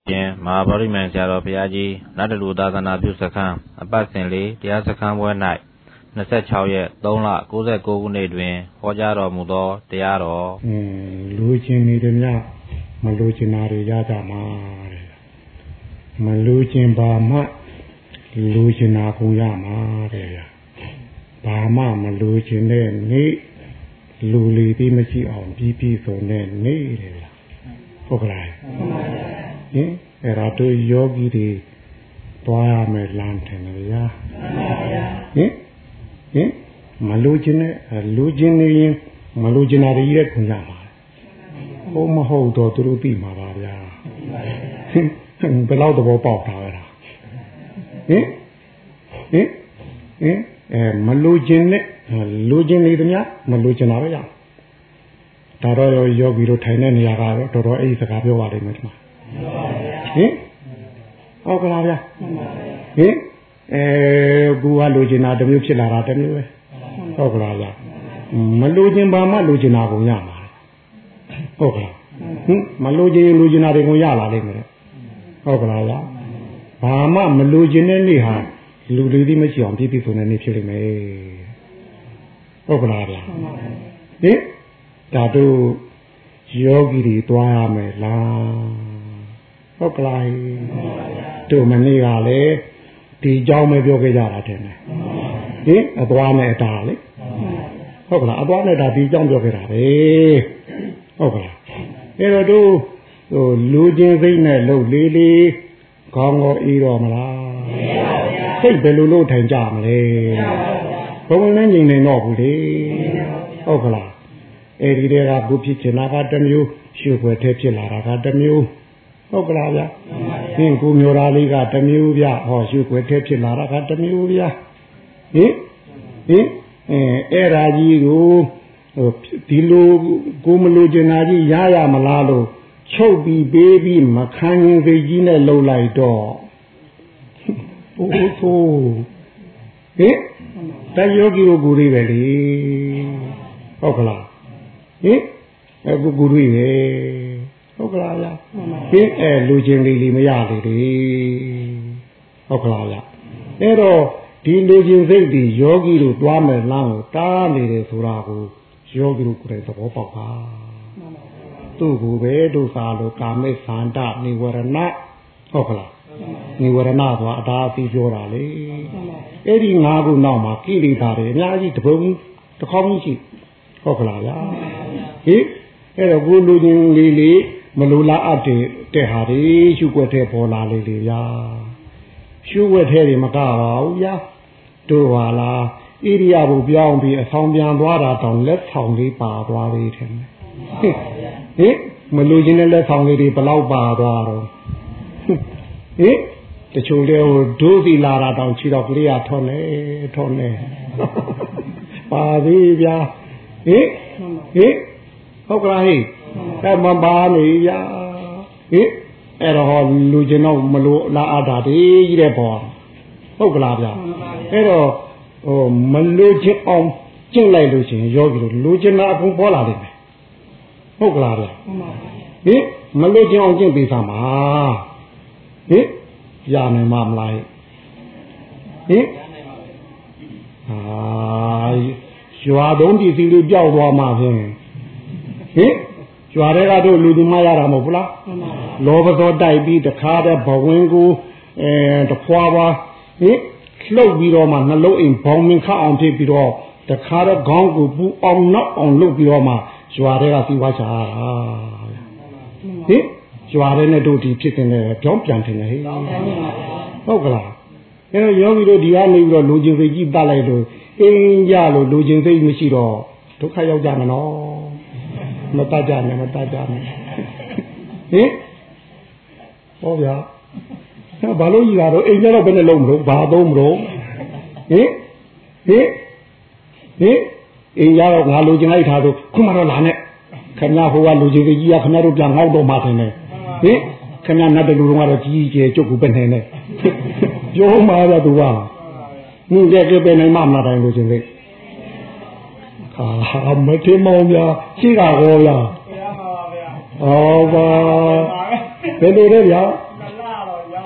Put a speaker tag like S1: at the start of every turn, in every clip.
S1: မဟာဗောဓိမံဆရာတော်ဘုရားကြီးနတ်တလူသာသနာပြုစခန်းအပတ်စဉ်လေးတရားစခန်းပွဲ၌26ရက်3လ69ခုနှစ်တွင်ဟောကြားတော်မူသောတရားတော်
S2: လူချင်းနေတယ်များမလူချင်တာတွေရကြမှာတဲ့မလူချင်ပါမှလူချင်တာကိုရမှာတဲ့ဘာမှမလူချင်တဲ့နေ့လူလီပြီးမရှိအောင်ပြီးဆုံးတဲ့နေ့တဲ့ဟုတ်ကဲ့ဟင်အဲ့ဒါတို့ယောဂီတွေတွားရမယ်လမ်းထင်တယ်ဗျာဟင်မလူချင်တဲ့လူချင်နေရင်မလူချင်တာတွေကြီးတဲ့ခွင့်ရမှာဟုတ်မဟုတ်တော့သူတို့သိမှာပါဗျာဘယ်လောက်သဘောပေါက်တာလဲဟင်မလူချင်နဲ့လူချင်နေတယ်များမလူချင်တာပဲရဒါတော့ယောဂီတို့ထိုင်တဲ့နေရာကတော့တော်တော်အဲ့ဒီစကားပြောပါလိမ့်မယ်ဒီမှာဟင်ဟုတ်ကလားဗျာဟင်ကူကလူချင်တာတစ်မျိုးဖြစ်လာတာတစ်မျိုးပဲဟုတ်ကလားဗျာမလူချင်ပါမှလူချင်တာကိုရမှာဟုတ်ကလားဟင်မလူချင်လူချင်တာတွေကိုရလာလိမ့်မယ်ဟုတ်ကလားဗျာဘာမှမလူချင်တဲ့နေ့ဟာလူတွေသိမရှိအောင်ပြည့်စုံတဲ့နေ့ဖြစ်လိမ့်မယ်ဟုတ်ကလားဗျာဟင်ဒါတို့ယောဂီတွေတွားရမယ်လားဟုတ်ကလားတို့မနေ့ကလည်းဒီเจ้าမပြောခဲ့ကြတာတဲ့ဟင်အသွားနဲ့အတာလေဟုတ်ကလားအသွားနဲ့တာဒီเจ้าပြောခဲ့တာပဲဟုတ်ကလားအဲ့တော့တို့လူချင်းစိတ်နဲ့လှုပ်လေးလေးခေါင်းကိုအေးတော့မလားစိတ်ဘယ်လိုလုပ်ထိုင်ကြမလဲဘုံနဲ့ငြိမ်နေတော့ဘူးလေဟုတ်ကလားအဲ့ဒီတွေကဘုဖြစ်ချင်တာကတစ်မျိုးရှုွယ်ထဲဖြစ်လာတာကတစ်မျိုးဟုတ်ကလားဗျာဟင်ကိုမျိုးသားလေးကတစ်မျိုးဗျဟောရှုွယ်ထဲဖြစ်လာတာကတစ်မျိုးဗျာဟင်အဲ့ဒါကြီးကိုဒီလိုကိုမလိုချင်တာကြီးရမလားလို့ချုပ်ပြီးပေးပြီးမခံရင်စိတ်ကြီးနဲ့လှုပ်လိုက်တော့ဟိုဟင်တယောဂီကိုကိုရီပဲလေဟုတ်ကလားဟင်အခုကိုရီပဲဟုတ်ကလားဗျာဟင်လူချင်းလေးမရလေလေဟုတ်ကလားဗျာအဲ့တော့ဒီလူချင်းစိတ်ဒီယောဂီတို့တွားမယ်လမ်းကိုတားနေတယ်ဆိုတာကိုယောဂီတို့ကိုယ်တိုင်သဘောပေါက်ပါသူ့ကိုပဲဒုစာလိုကာမိသန္တနိဝရဏဟုတ်ကလားနိဝရဏဆိုတာအတားအဆီးပြောတာလေအဲ့ဒီ၅ခုနောက်မှာကိလေသာတွေအများကြီးတစ်ပုံတစ်ခေါင်းရှိဟုတ်ကလားဗျာဟင်အဲ့တော့ကိုလူချင်းလေးမလိုလားအပ်တဲ့ဟာတွေရှုွက်တဲ့ပေါ်လာလေဗျာရှုွက်တဲ့တွေမကပါဘူးဗျာတို့ပါလားဣရိယာပုပြောင်းပြီးအဆောင်ပြန်သွားတာတောင်လက်ဆောင်လေးပါသွားသေးတယ်ဟင်မလိုချင်တဲ့လက်ဆောင်လေးတွေဘလောက်ပါသွားတော့ဟင်တချို့လေဒုသီလာတာတောင်ခြေတော့ကလေးရထောနေပါသေးဗျာဟင်ဟုတ်ကလားဟိမပါနေရဟင်အဲ့တော့လူကျင်တော့မလိုလားအတားတည်းကြီးတဲ့ပေါ်ဟုတ်ကလားဗျာအဲ့တော့မလိုချင်အောင်ကျင့်လိုက်လို့ရှိရင်ယောဂီတို့လိုချင်တာအကုန်ပေါ်လာလိမ့်မယ်ဟုတ်ကလားဗျာဟင်မလိုချင်အောင်ကျင့်ပေးသမှာဟင်ရနိုင်မှာမလားဟင်ရွာတုံးဒီစီလေးကြောက်သွားမှာဖြင့်ဟင်ရွာတွေကတို့လူဒီမရတာမဟုတ်ဘူးလားလောဘသောတိုက်ပြီးတခါတည်းဘဝင်ကိုတဖွာပါဟင်လှုပ်ပြီးတော့မှနှလုံးအိမ်ဘောင်မင်ခအောင်ဖြစ်ပြီးတော့တခါတော့ခေါင်းကိုပူအောင်နောက်အောင်လုပ်ပြီးတော့မှရွာတွေကပြီးွားချတာဟင်ရွာတွေနဲ့တို့ဒီဖြစ်နေတဲ့ကြောင်းပြန်တင်နေဟဲ့ဟုတ်ကလားအဲတော့ယောဂီတို့ဒီကနေပြီးတော့လူချင်းစိတ်ကြီးတတ်လိုက်လို့အင်းကြလို့လူချင်းစိတ်မရှိတော့ဒုက္ခရောက်ကြမယ်နော်မတတ်ကြနဲ့ဟင်ဟောဗျာဘာလို့ကြီးတာတော့အိမ်ကျတော့ဘယ်နဲ့လုံးမလို့ဘာသုံးမလို့ဟင်အိမ်ရတော့ငါလူချင်းလိုက်ထားဆိုခုမှတော့လာနဲ့ခင်ဗျားဟိုကလူချင်းကြီးကခင်ဗျားတို့ပြန်ငေါ့တော့မှထင်တယ်ခင်ဗျားနတ်တလူတော်ကတော့ကြီးကျယ်ကျုပ်ကိုပဲနေနေပြောမှာဗျာသူကကြည့်ပဲနိုင်မှမလာတိုင်းလူချင်းလေးမထင်မောင်ဗျာရှိတာဟောဗျာဟောပါဘယ်လိုလဲဗျာ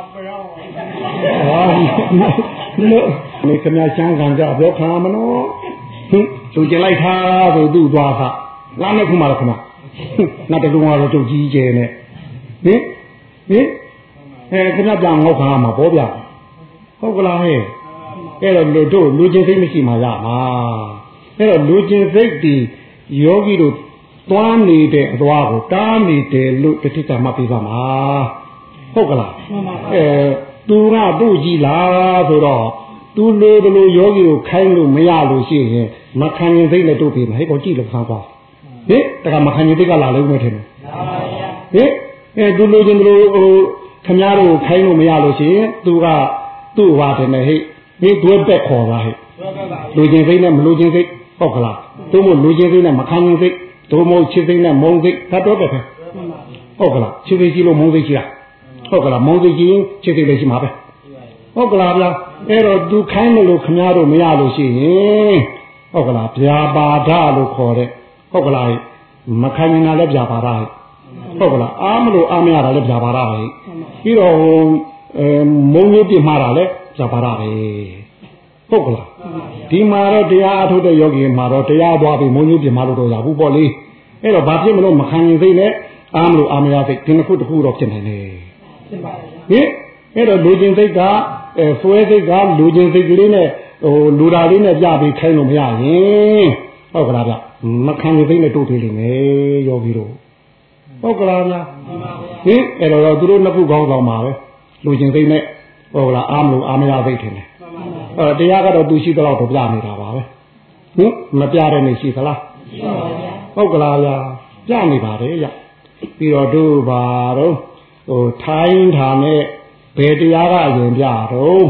S2: นี่ขมิ้นช่างกันจะบอกขามันเนาะดูจะไล่ท่าดูตัวค่ะล้านไม่คุ้มมาหรอกนะน่าจะดูว่าเราจูจีเจเนี่ยนี่ขมิ้นจางงอกขามาบอกอย่างเขาก็ลาให้เราดูจินสิไม่ใช่มาละมาเราดูจินสิดีโยกีดูตัวนี้เด็กตัวกูตานี้เด็กลูกที่จะมาปีศาจมาဟုတ်ကလားသူကသူ့ကြည်လားဆိုတော့သူလိုဘလိုယောဂီကိုခိုင်းလို့မရလို့ရှိရင်မခံရင်သိနဲ့တို့ပြီမဟဲ့ကောကြည့်လို့ခါကွာဟင်တကမခံရင်သိကလာလို့မထင်ဘူးဟင်သူလိုချင်ဘလိုခမားတို့ခိုင်းလို့မရလို့ရှိရင်သူကသူ့ဟာတယ်နဲ့ဟဲ့ဒီတွဲပက်ခေါ်တာဟဲ့လူချင်းသိနဲ့မလူချင်းသိဟုတ်ကလားတို့မို့လူချင်းသိနဲ့မခံရင်သိတို့မို့ချစ်သိနဲ့မုန်းသိဒါတော့ပဲဟုတ်ကလားချစ်သိကြီးလို့မုန်းသိကြီးလားဟုတ်ကလားမုန်းသိကြီးချစ်သိလည်းရှိမှာပဲဟုတ်ကလားဗျာအဲ့တော့သူခိုင်းလို့ခမားတို့မရလို့ရှိရင်ဟုတ်ကလားဗျာပါဒလို့ခေါ်တဲ့ဟုတ်ကလားမခိုင်းနေတာလည်းဗျာပါဒဟုတ်ကလားအားမလို့အားမရတာလည်းဗျာပါဒပဲပြီးတော့မုန်းကြီးပြမှားတာလည်းဗျာပါဒပဲဟုတ်ကလားဒီမှာတော့တရားအထုတ်တဲ့ယောဂီမှာတော့တရားသွားပြီးမုန်းကြီးပြမှားလို့တော့ရဘူးပေါ့လေအဲ့တော့ဘာဖြစ်မလို့မခံရင်သိနဲ့အားမလို့အားမရသိဒီနှစ်ခုတစ်ခုတော့ဖြစ်နေတယ်ဟင်အဲ့တော့လူချင်းစိတ်ကဆွဲစိတ်ကလူချင်းစိတ်ကလေးနဲ့လူဓာလေးနဲ့ပြပြီးခိုင်းလို့မရရင်ဟုတ်ကလားဗျမခံရင်စိတ်နဲ့တို့သေးလိမ့်မယ်ယောဂီတို့ဟုတ်ကလားဗျဟင်အဲ့တော့သူတို့နှစ်ခုကောင်းဆောင်ပါပဲလူချင်းစိတ်နဲ့ဟုတ်ကလားအားမလို့အားမရသိတယ်တရားကတော့သူရှိတော့တော့ပြနေတာပါပဲဟင်မပြတဲ့နေရှိသလားဟုတ်ကလားဗျပြနေပါတယ်ဗျပြီးတော့တို့ပါတော့ထိုင်းထာနဲ့ဘယ်တရားကအရင်ပြတော့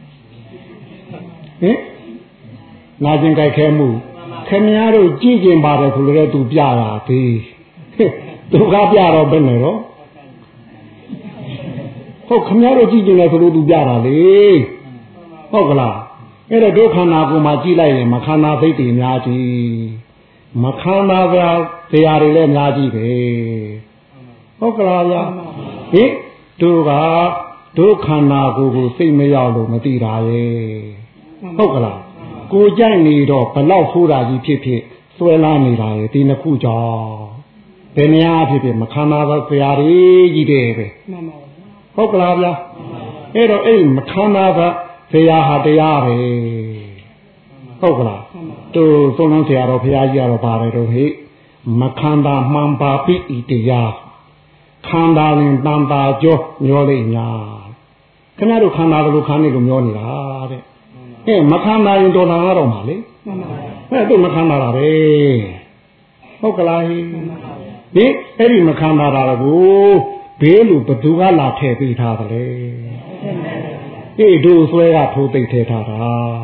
S2: ဟင်နာကျင်ကြိုက်ခဲမှုခင်များတို့ကြည့်ကျင်ပါတယ်ဆိုလို့သူပြတာသေးသူကပြတော့ဘယ်နဲ့တော့ဟုတ်ခင်များတို့ကြည့်ကျင်တယ်ဆိုလို့သူပြတာလေဟုတ်ကလားအဲ့တော့ဒုက္ခနာကိုမှကြည့်လိုက်ရင်မခန္ဓာသိတ္တိအများကြီးမခန္ဓာကတရားတွေလည်းအများကြီးပဲဟုတ်ကလားဗျာဟင်တို့ကဒုက္ခနာကိုစိတ်မရောက်လို့မသိတာရဲ့ဟုတ်ကလားကိုကြိုက်နေတော့ဘလောက်ဆိုးတာကြီးဖြစ်ဖြစ်ဆွဲလာနေတာရဲ့ဒီနှစ်ခုကြောင့်ဘယ်နေရာဖြစ်ဖြစ်မခန္ဓာကတရားတွေကြီးတယ်ပဲဟုတ်ကလားဗျာအဲ့တော့အဲ့မခန္ဓာကတရားဟာတရားပဲဟုတ်ကလားတို့သုံးလုံးဆရာတော်ဘုရားကြီးကတော့ပါတယ်တော့ဟိမခန္ဓာမှန်ပါပြီဤတရားခန္ဓာရင်တန်တာကြောမျောလိမ့်များခင်ဗျားတို့ခန္ဓာကလေးခန္ဓာကိုမျောနေတာတဲ့မခန္ဓာရင်တော်လာတော့မှာလေတို့မခန္ဓာတာပဲဟုတ်ကလားဟိအဲ့ဒီမခန္ဓာတာကိုဘေးလူဘသူကလာထည့်ပေးထားတယ်လေတို့ဆွဲကထိုးသိမ့်ထည့်ထားတာ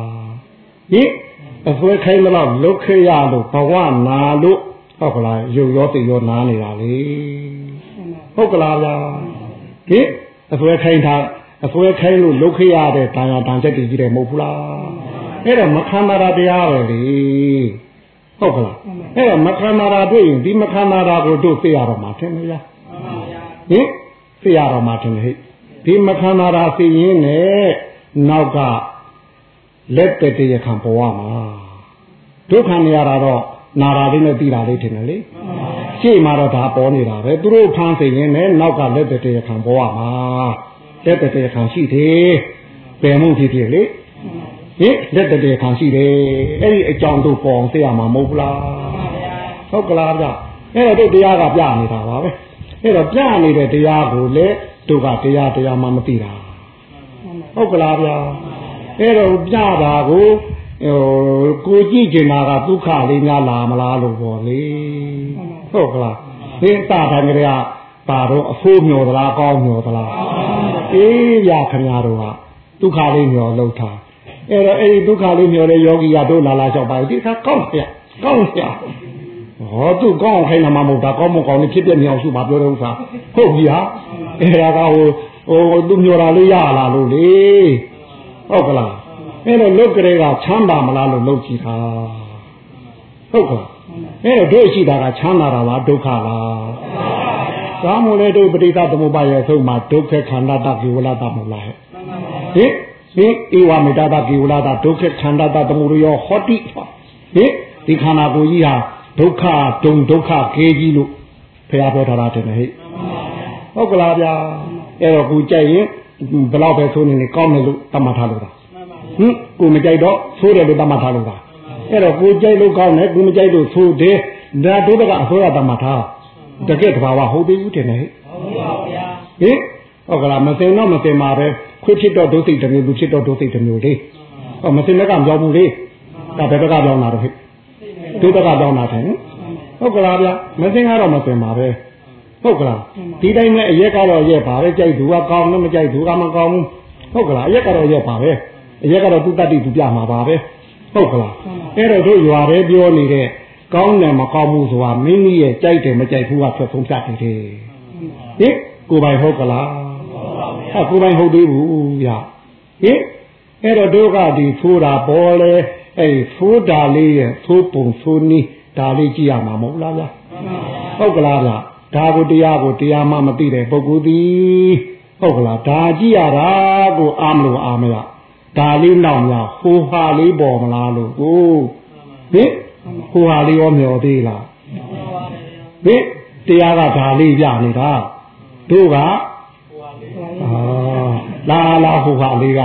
S2: အဆွဲခိုင်းမလို့လုတ်ခေရလို့ဘဝနာလို့ဟုတ်ကလားရုပ်ရောတိတ်ရောနားနေတာလေဟုတ်ကလားဗျာအဆွဲခိုင်းထားအဆွဲခိုင်းလို့လုတ်ခေရတဲ့ဒါရတန်ချက်တည်ကြီးတယ်မဟုတ်ဘူးလားအဲ့တော့မခန္ဓာတရားပဲလေဟုတ်ကလားအဲ့တော့မခန္ဓာတွေ့ရင်ဒီမခန္ဓာကိုတို့သိရတော့မှာထင်မလားသိရတော့မှာထင်ဟဲ့ဒီမခန္ဓာသိရင်နဲ့နောက်ကလက်တည်းရခံပေါ်ရမှာဒုက္ခနေရတာတော့နာရာလေးနဲ့သိတာလေးထင်တယ်လေရှေ့မှာတော့ဒါပေါ်နေတာပဲသူတို့ဖမ်းသိရင်နဲ့နောက်ကလက်တည်းရခံပေါ်ရမှာလက်တည်းရခံရှိတယ်ပယ်မှုဖြစ်ဖြစ်လေလက်တည်းရခံရှိတယ်အဲ့ဒီအကြောင်းတို့ပေါ်အောင်သိရမှာမဟုတ်ဘူးလားဟုတ်ကလားဗျအဲ့တော့တို့တရားကပြနေတာပါပဲအဲ့တော့ပြနေတဲ့တရားကိုလေတို့ကတရားမှမသိတာဟုတ်ကလားဗျာအဲ့တော့ပြတာကိုကိုကြည့်ကျင်တာကဒုက္ခလေးများလာမလားလို့ပေါ့လေဟုတ်ကလားဒီတာတန်ကြရပါတော့အဖိုးမျောသလားကောင်းမျောသလားအေးရခင်ဗျားတို့ကဒုက္ခလေးမျောလောက်တာအဲ့တော့အဲ့ဒီဒုက္ခလေးမျောတဲ့ယောဂီကတို့လာလျှောက်ပါဒီခါကောင်းဆရာဟောသူကောင်းခိုင်းတာမှမဟုတ်တာကောင်းမကောင်းလေးဖြစ်ပြမြောင်စုပါပြောတဲ့ဥစ္စာဟုတ်ပြီဟာအဲ့ဒါကသူမျောတာလေးရလာလို့လေဟုတ်ကလားအဲ့တော့လုတ်ကလေးကချမ်းသာမလားလို့လုတ်ကြည့်တာဟုတ်ကလားအဲ့တော့တို့ရှိတာကချမ်းသာတာလားဒုက္ခလားကာမလေတို့ပရိသသမုပ္ပါရဲ့အဆုံးမှာဒုက္ခခန္ဓာတကိဝလတမဟုတ်လားဟင်ဧဝမေတ္တာကိဝလတဒုက္ခခန္ဓာတသမုဒယောဟောတိဟင်ဒီခန္ဓာကိုယ်ကြီးဟာဒုက္ခဒုံဒုက္ခကေကြီးလို့ဘုရားပြောထားတာတယ်ဟဲ့ဟုတ်ကလားဗျာအဲ့တော့ကိုကြိုက်ရင်ဘယ်တော့ပဲဆိုနေကောင်းတယ်လို့တတ်မှတ်ထားလို့တာကိုမကြိုက်တော့ဆိုးတယ်လို့တတ်မှတ်ထားလို့တာအဲ့တော့ကိုကြိုက်လို့ကောင်းတယ်ကိုမကြိုက်လို့ဆိုးတယ်ဒါဒုက္ခအစိုးရတတ်မှတ်ထားတကယ်တဘာဝဟုတ်သေးဘူးတင်တယ်ဟဲ့ဟုတ်ပါဗျာဟုတ်ကလားမသိတော့မသိမှာပဲခွေးဖြစ်တော့ဒုစိတ်တစ်မျိုးလူဖြစ်တော့ဒုစိတ်တစ်မျိုးလေမသိတဲ့ကပြောင်းဘူးလေဒါဘယ်ဘက်ကပြောင်းလာတော့ဟဲ့ဒုဘက်ကပြောင်းလာတယ်ဟုတ်ကလားဗျာမသိကတော့မသိမှာပဲဟုတ်ကလားဒီတိုင်းနဲ့အရက်ကတော့ရက်ပါပဲကြိုက်သူကကောင်းလို့မကြိုက်သူကမကောင်းဘူးဟုတ်ကလားအရက်ကတော့ရက်ပါပဲအရက်ကတော့သူတတ်တိသူပြမှာပါပဲဟုတ်ကလားအဲ့တော့တို့ရွာပဲပြောနေတဲ့ကောင်းတယ်မကောင်းဘူးဆိုတာမိမိရဲ့ကြိုက်တယ်မကြိုက်ဘူးကဖြစ်ဆုံးဖြတ်နေတယ်ဟင်ကိုယ်ပိုင်ဟုတ်ကလားဟာကိုယ်ပိုင်ဟုတ်သေးဘူးဗျဟင်အဲ့တော့တို့ကဒီဖိုးတာပေါ်လေအဲ့ဖိုးတာလေးရဲ့သိုးပုံသိုးနီးဒါလေးကြည့်ရမှာမဟုတ်လားဗျဟုတ်ကလားဗျဒါကိုတရားမှမသိတဲ့ပုဂ္ဂိုလ်သည်ဟုတ်ကလားဒါကြည့်ရတာကိုအာမလို့အာမရဒါလေးနောက်များဟိုဟာလေးပေါ်မလားလို့ကိုဟင်ဟိုဟာလေးရောမျောသေးလားဟင်တရားကဒါလေးပြနေတာတို့ကလာဟိုဟာလေးက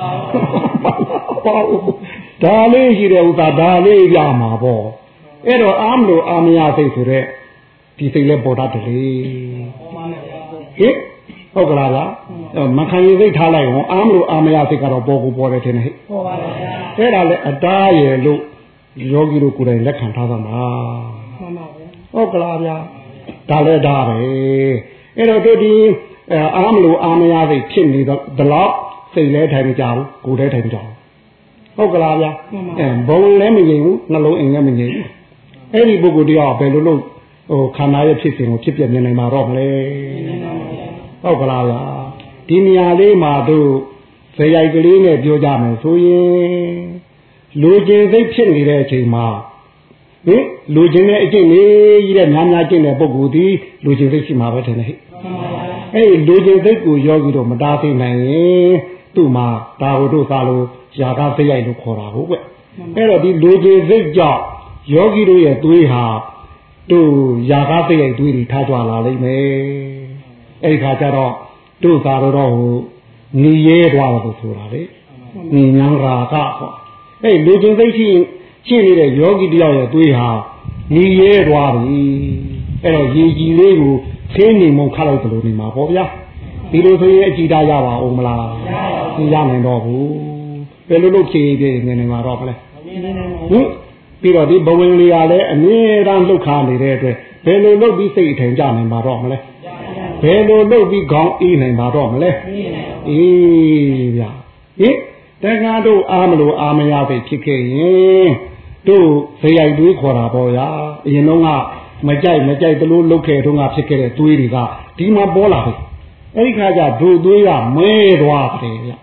S2: ဒါလေးရှိတဲ့ဥစ္စာဒါလေးပြမှာပေါ့အဲ့တော့အာမလို့အာမရစိတ်ဆိုတဲ့ဒီစိတ်လဲပေါ်တတ်တယ်လေဟင်ဟုတ်ကလားဗျာမခံရစိတ်ထားလိုက်အောင်အာမလို့အာမရစိတ်ကတော့ပေါ်ကိုပေါ်တယ်ထင်တယ်ဟဲ့ပေါ်ပါဗျာအဲ့ဒါလဲအတားရယ်လို့ယောဂီတို့ကိုယ်တိုင်လက်ခံထားသမှာမှန်ပါဗျာဟုတ်ကလားဗျာဒါလဲဒါပဲအဲ့တော့တို့ဒီအာမလို့အာမရစိတ်ဖြစ်နေတော့ဒီလောက်စိတ်လဲထိုင်မကြဘူးကိုယ်လဲထိုင်မကြဘူးဟုတ်ကလားဗျာဘုံလဲမငြိမ်ဘူးနှလုံးအိမ်လည်းမငြိမ်ဘူးအဲ့ဒီပုဂ္ဂိုလ်တရားဘယ်လိုလုပ်ခန္ဓာရဲ့ဖြစ်စဉ်ကိုဖြစ်ပြနေနိုင်မှာတော့မလဲဟုတ်ကလားဗျာဒီနေရာလေးမှာတို့ဇေယိုက်ကလေးနဲ့ပြောကြမယ်ဆိုရင်လူကျင်စိတ်ဖြစ်နေတဲ့အချိန်မှာလူကျင်တဲ့အကျင့်လေးကြီးတဲ့များကျင့်တဲ့ပုဂ္ဂိုလ်ဒီလူကျင်စိတ်ရှိမှာပဲထင်တယ်ဟဲ့အဲ့ဒီလူကျင်စိတ်ကိုယောဂီတို့မတားသိနိုင်ရင်သူ့မှာဒါဟုတို့သာလို့ຢာကဇေယိုက်လို့ခေါ်တာဟုတ်ကဲ့အဲ့တော့ဒီလူကျင်စိတ်ကြောင့်ယောဂီတို့ရဲ့သွေးဟာတို့ຢာကားသိတဲ့သွေးတွေထားကြလာလိမ့်မယ်အဲ့ဒီခါကျတော့တို့သာတော့ဟိုညီရဲသွားလို့ဆိုတာလေညီညာရာကပေါ့အဲ့လူချင်းသိရှိနေတဲ့ယောဂီတယောက်ရဲ့သွေးဟာညီရဲသွားပြီအဲ့တော့ရေကြီးလေးကိုခင်းနေမှခတ်လိုက်တယ်လို့နေမှာပေါ့ဗျာဒီလိုဆိုရင်အကြည့်တာရပါအောင်မလားမရနိုင်တော့ဘူးဘယ်လိုလုပ်ဖြေပြနေမှာတော့မလဲပြီးတော့ဒီဘဝင်လေးကလည်းအမြဲတမ်းလှုပ်ခါနေတဲ့အတွက်ဘယ်လိုလုပ်ပြီးစိတ်အထင်ကြနိုင်မှာတော့မလဲဘယ်လိုလုပ်ပြီးခေါင်းအေးနိုင်မှာတော့မလဲအေးဗျာဟင်တက္ကသိုလ်အားမလို့အာမရပဲဖြစ်ခဲ့ရင်တို့ဇေယိုက်တွေးခေါ်တာပေါ့ဗျာအရင်တော့ကမကြိုက်တလို့လုတ်ခဲ့တော့ကဖြစ်ခဲ့တဲ့တွေးတွေကဒီမှာပေါ်လာပြီအဲ့ဒီခါကျဒုတွေးကမဲသွားတယ်ဗျဟင်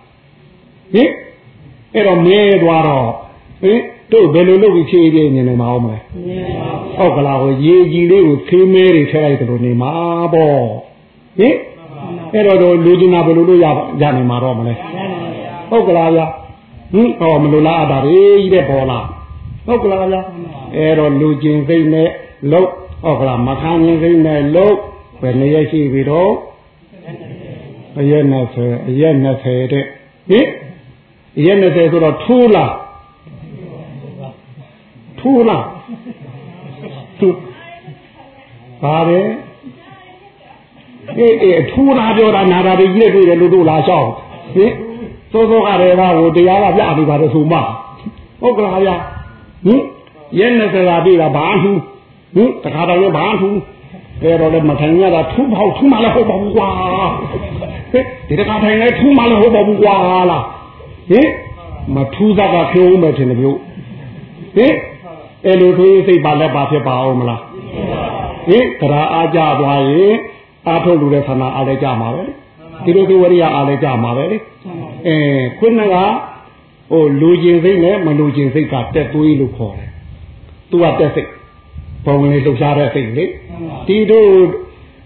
S2: အဲ့တော့မဲသွားတော့ဟင်တို့ဘယ်လိုလုပ်ပြီးဖြည့်ပြနေနေမှာအောင်မလဲဟုတ်ကလားဟိုရေကြီးလေးကိုဖေးမဲတွေထည့်လိုက်တယ်လို့နေမှာပေါ့ဟင်အဲ့တော့လူကျင်တာဘယ်လိုလုပ်ရနိုင်မှာတော့မလဲဟုတ်ကလားဗျဟောမလို့လားတာတွေကြီးတဲ့ပေါ်လားဟုတ်ကလားဗျအဲ့တော့လူကျင်စိတ်နဲ့လုတ်ဟုတ်ကလားမခံရင်စိတ်နဲ့လုတ်ဘယ်နည်းရှိပြီတော့အရက်20တဲ့ဟင်အရက်20ဆိုတော့ထိုးလားထိုးလားပါတယ်ထိုးတာပြောတာနာတာတွေကြီးတွေ့တယ်လို့တို့လာရှောက်ဟင်စိုးကလည်းကဟိုတရားကပြနေပါတယ်ဆိုမှဟုတ်ကလားဗျရဲ20လာပြီလားဘာထူးတခါတော့လည်းဘာထူးအဲ့တော့လည်းမထိုင်ရတာထူးမှလည်းဟုတ်ပါဘူးကွာဒီတခါထိုင်လဲထူးမှလည်းဟုတ်ပါဘူးကွာလားမထူးစားကဖြိုးမယ်ထင်တယ်မျိုးအဲ့လိုဆိုရင်စိတ်ပါလက်ပါဖြစ်ပါအောင်မလားတရားအားကြသွားရင်အားထုတ်လို့တဲ့ဆန္ဒအားလည်းကြမှာပဲဒီလိုဝရိယအားလည်းကြမှာပဲလေခုနကဟိုလူကျင်စိတ်နဲ့မလူကျင်စိတ်ကတက်သွေးလို့ခေါ်တယ်သူကတက်စိတ်ဘုံလေးလှုပ်ရှားတဲ့စိတ်လေဒီတို့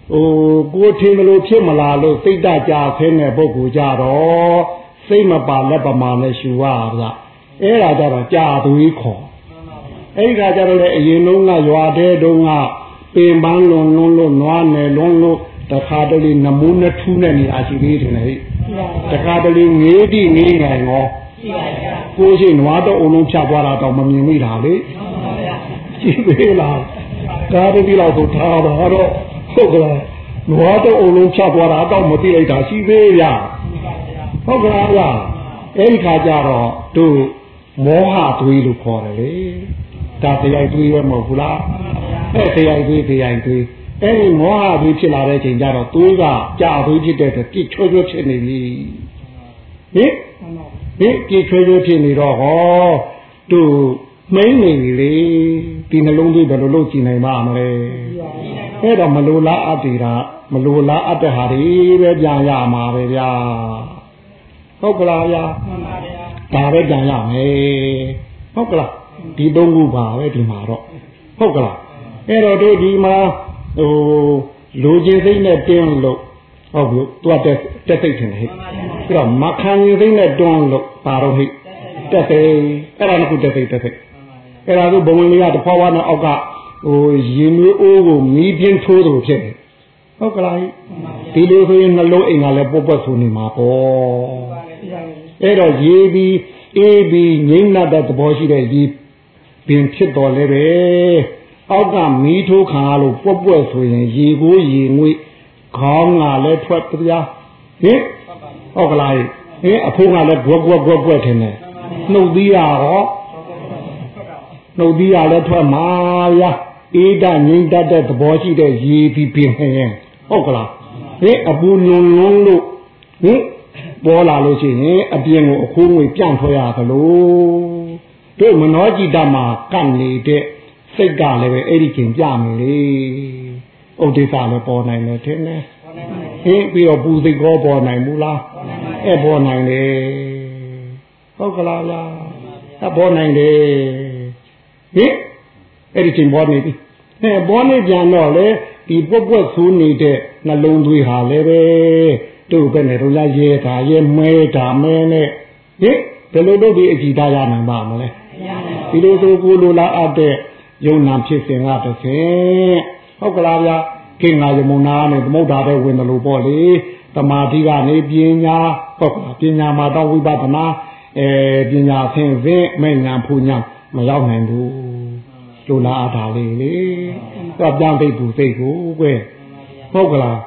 S2: ကိုထင်လို့ဖြစ်မလားလို့စိတ်တကြဆင်းတဲ့ပုဂ္ဂိုလ်ကြတော့စိတ်မပါလက်ပမာနဲ့ရှူရဗျအဲ့ဒါကြတော့ကြာသွေးခေါ်အဲ့ဒီကကြတော့လေအရင်လုံးကရွာတဲ့တုန်းကပင်ပန်းလွန်လို့နွားနယ်လွန်လို့တခါတလေနမူးနှထူးနဲ့နေအရှိသေးတယ်ဟဲ့တခါတလေငေးတိငေးနိုင်ရောကိုရှိနွားတော့အုံလုံးဖြတ်သွားတာတော့မမြင်မိတာလေရှိသေးလားကားတတိလောက်ဆိုထားတော့ဟုတ်ကလားနွားတော့အုံလုံးဖြတ်သွားတာတော့မသိလိုက်တာရှိသေးရဟုတ်ကလားဗျအဲ့ဒီခါကျတော့တို့မောဟသွေးလို့ခေါ်တယ်လေဒါတရားသွေးပဲမဟုတ်ဘူးလားအဲ့တရားသွေးအဲ့ဒီမောဟသွေးဖြစ်လာတဲ့ချိန်ကျတော့သွေးကကြာသွေးဖြစ်တဲ့အတွက်ပြစ်ချွဲချွဲဖြစ်နေပြီဟင်ပြစ်ချွဲချွဲဖြစ်နေတော့ဟောတို့မိမ့်နေပြီလေဒီနှလုံးသွေးဘယ်လိုလုပ်ကြည့်နိုင်ပါမလဲအဲ့တော့မလိုလားအပ်သေးတာမလိုလားအပ်တဲ့ဟာတွေပဲပြန်ရမှာပဲဗျာဟုတ်ကလားဗျာဒါပဲပြန်ရမယ်ဟုတ်ကလားဒီသုံးခုပါပဲဒီမှာတော့ဟုတ်ကလားအဲ့တော့တို့ဒီမှာလူချင်းစိတ်နဲ့တင်းလို့ဟုတ်ဘူးသူကတက်စိတ်ထင်တယ်ဟဲ့ပြီးတော့မခံရင်စိတ်နဲ့တွန်းလို့ပါတော့ဟဲ့တက်စိတ်အဲ့ဒါကတက်စိတ်အဲ့ဒါကဘုံဝင်လေးကတဖွာဖွာနဲ့အောက်ကရင်မျိုးအိုးကိုမီးပြင်းထိုးသလိုဖြစ်တယ်ဟုတ်ကလားဒီလိုဆိုရင်နှလုံးအိမ်ကလည်းပုတ်ပွက်ဆူနေမှာပေါ့အဲ့တော့ရေပြီးအေးပြီးငိမ့်နတဲ့သဘောရှိတဲ့ဒီပင်ဖြစ်တော်လဲပဲအောက်ကမီးထိုးခံရလို့ပွက်ပွက်ဆိုရင်ရေကိုရေငွေ့ခေါင်းကလည်းထွက်ပြားဟင်ဟုတ်ကလားဟင်အဖိုးကလည်းကွက်ကွက်ထင်တယ်နှုတ်သီးရဟောနှုတ်သီးရလည်းထွက်မှာဗျာအေးတငိမ့်တတ်တဲ့သဘောရှိတဲ့ရေပြီးပင်ရင်ဟုတ်ကလားဟင်အပူလွန်လို့ဟင်ပေါ်လာလို့ရှိရင်အပြင်ကိုအခိုးငွေပြန့်ထွက်ရသလိုတို့မနောจิตမှာကပ်နေတဲ့စိတ်ကလည်းပဲအဲ့ဒီချိန်ပြမယ်လေဥဒိစ္စလည်းပေါ်နိုင်တယ်ထင်တယ်ဟင်ပြီးတော့ပူစိတ်ကောပေါ်နိုင်ဘူးလားအဲ့ပေါ်နိုင်တယ်ဟုတ်ကလားလားအဲ့ပေါ်နိုင်တယ်ဟင်အဲ့ဒီချိန်ပေါ်နေပြီပေါ်နေပြန်တော့လေဒီပွက်ပွက်ဆူးနေတဲ့နှလုံးသွေးဟာလည်းပဲတို့ပဲနဲ့တို့လားရဲတာရဲမဲတာမဲနဲ့ဟင်ဘယ်လိုလုပ်ပြီးအကြည့်ထားရနိုင်ပါမလဲဒီလိုဆိုကိုလိုလားအပ်တဲ့ယုံနာဖြစ်စဉ်ကတစ်ဆင့်ဟုတ်ကလားဗျာကိငါယမုနာနဲ့သမုဒ္ဒါတဲ့ဝင်တယ်လို့ပေါ့လေတမာတိကနေပညာဟုတ်ကလားပညာမှာတော့ဝိပဿနာပညာဆင်းဆင်းမဲ့ညာဖူညာမရောက်နိုင်ဘူးလိုလားအပ်တာလေးလေတော့ပြန်သိဘူးသိကိုကွယ်ဟုတ်ကလား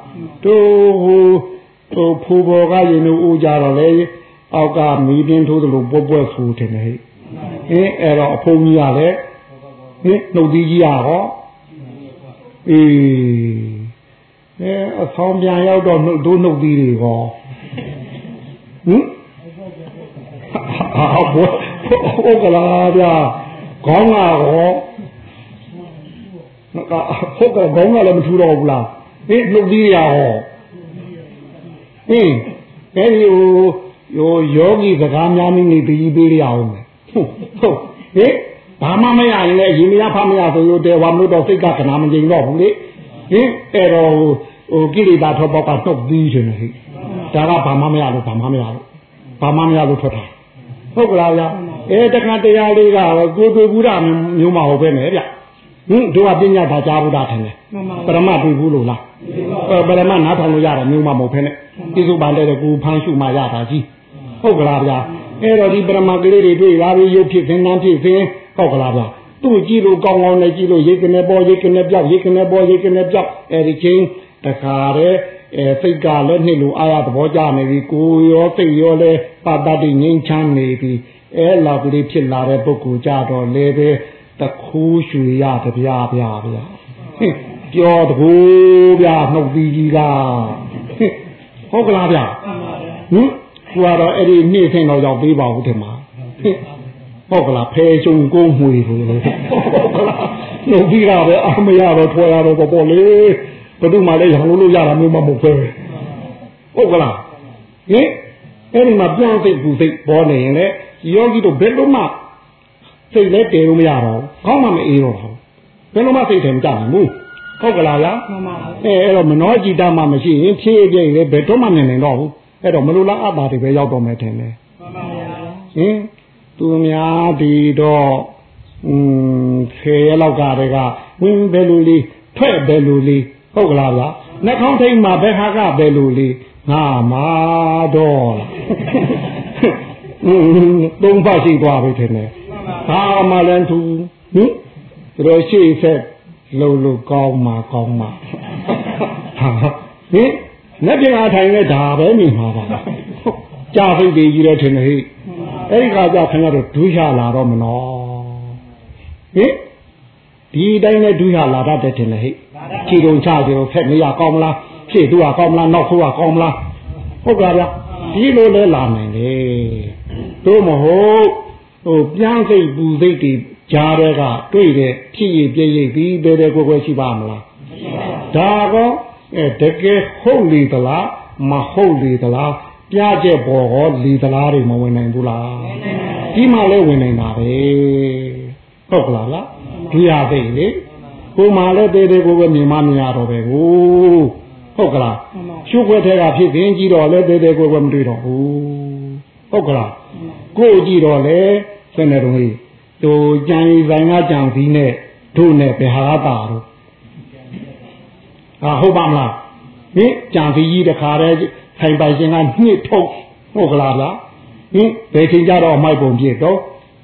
S2: တို့ဖူဘောကရင်တို့ဦးကြတော့လေအောက်ကမီးပြင်းထိုးသလိုပွက်ပွက်ဆူတယ်ဟဲ့အဲ့တော့အဖုံကြီးကလည်းနှုတ်သီးကြီးရဟောအဆောင်ပြန်ရောက်တော့တို့နှုတ်သီးတွေဟောဟုတ်ကလားဗျာခေါင်းကဟောဟုတ်ကဲ့ခေါင်းကလည်းမထူတော့ဘူးလားနှုတ်သီးရဟောအဲ့ဒီယောဂီစကားများနေပြီးပေးရအောင်ဟုတ်ဘာမှမရရင်လည်းရေမရဖမရဆိုလို့တဲဝါမလို့တော့စိတ်ကကနာမငြိမ်တော့ဘူးလေအဲ့တော့ကိလေသာထွက်ပေါက်ကတုတ်ပြီးရှင်ဟိဒါကဘာမှမရလို့ထွက်တာဟုတ်ကလားဗျာတခါတရားလေးကကိုတွေ့ဘူးတာမျိုးမဟုတ်ပဲနဲ့ဗျတို့ကပညာသာကြားဘူးတာထင်တယ်ပရမတွေ့ဘူးလို့လားပရမနားထောင်လို့ရတာမျိုးမဟုတ်ပဲနဲ့ပြစုပါတဲ့ကိုဖမ်းရှုမှရတာကြီးဟုတ်ကလားဗျာအဲ့တော့ဒီပရမကလေးတွေတွေ့လာပြီးရုပ်ဖြစ်ခြင်းနာမ်ဖြစ်ခြင်းဟုတ်ကလားဗျာသူ့ကြည့်လို့ကောင်းကောင်းနဲ့ကြည့်လို့ရိတ်ကနေပေါ်ရိတ်ကနေပြောက်ရိတ်ကနေပေါ်ရိတ်ကနေပြောက်အဲ့ဒီချင်းတခါတည်းစိတ်ကလည်းနှစ်လိုအားရသဘောကျနေပြီကိုရောစိတ်ရောလည်းပါတတိငြိမ်းချမ်းနေပြီအဲ့လောက်ကလေးဖြစ်လာတဲ့ပုဂ္ဂိုလ်ကြတော့လည်းပဲတခိုးရွှေရတပြားဗျာပြောတကူဗျာနှုတ်သီးကြီးကဟုတ်ကလားဗျာကိုကတော့အဲ့ဒီနေ့ဆင်းတော့ရောက်သေးပါဘူးထင်မှာဟုတ်ကလားဖဲချုံကုန်းမွေလို့ဟုတ်ကလားနှုတ်သီးကပဲအမရတော့ထွားရတော့ပေါ့လေဘယ်သူမှလည်းရောင်လို့ရတာမျိုးမဟုတ်ပဲဟုတ်ကလားအဲ့ဒီမှာပြောင်းစိတ်ကူစိတ်ပေါ်နေရင်လေယောဂီတို့ဘယ်လိုမှစိတ်လည်းတည်လို့မရတော့ခေါင်းမှမအေးတော့ဘူးဘယ်လိုမှစိတ်ထဲမကြဘူးဟုတ်ကလားဗျာအဲ့တော့မနောจิตမှမရှိရင်ဖြည့်ပြည့်လေဘယ်တော့မှနေနိုင်တော့ဘူးအဲ့တော့မလိုလားအပ်တာတွေပဲရောက်တော့မယ်ထင်တယ်ဟင်သူများဒီတော့10ရက်လောက်ကတည်းကဝင်းဘယ်လိုလေးထွက်ဘယ်လိုလေးဟုတ်ကလားဗျာနှာခေါင်းထိတ်မှာဘယ်ဟာကဘယ်လိုလေးငါမာတော့လားသုံးဖတ်ရှိသွားပြီထင်တယ်ဘာမှလည်းသူဟင်တို့ရှိဆက်လုံကောင်းမှာဟာဟင်လက်ပြအားထိုင်နဲ့ဒါပဲနေမှာပါကြာဖိတ်ကြီးတော့ထင်တယ်ဟိအဲ့ဒီကကြခင်ဗျားတို့ဒုရလာတော့မနော်ဟင်ဒီတိုင်းနဲ့ဒုရလာတတ်တယ်ထင်တယ်ဟိခြေတုံချကြတော့ဖက်နေရကောင်းမလားဖြည့်သူကကောင်းမလားနောက်ခိုးကကောင်းမလားဟုတ်ကဲ့ဗျာဒီလိုလဲလာနိုင်လေတို့မဟုတ်ပြန်စိတ်ပူစိတ်တွေကြားတဲ့ကတွေ့တဲ့ဖြစ်ရပြည့်ရပြီးတဲ့ကိုယ်ရှိပါမလားဒါကောတကယ်ဟုတ်လေသလားမဟုတ်လေသလားပြကြက်ပေါ်ဟောလေသလားတွေမဝင်နိုင်ဘူးလားဒီမှလဲဝင်နိုင်တာပဲဟုတ်ကလားလားဒီရသိလေကိုမှလည်းတဲ့ကိုပဲမြင်မမြင်ရတော့ပဲကိုဟုတ်ကလားရှုပ်ွက်ထဲကဖြစ်ခင်ကြည့်တော့လဲတဲ့ကိုပဲမတွေ့တော့ဘူးဟုတ်ကလားကိုကြည့်တော့လဲစနေတော်ကြီးတို့ကြံရီဆိုင်ကကြံပြီးနဲ့တို့နဲ့ဘယ်ဟာတာတော့ဟုတ်ပါမလားဟင်ကြံပြီးကြီးတခါတည်းဆိုင်ပိုင်ရှင်ကညှစ်ထုတ်ဟုတ်ကလားဗျာဟင်ဘယ်ချိန်ကြတော့မိုက်ပုံပြည့်တော့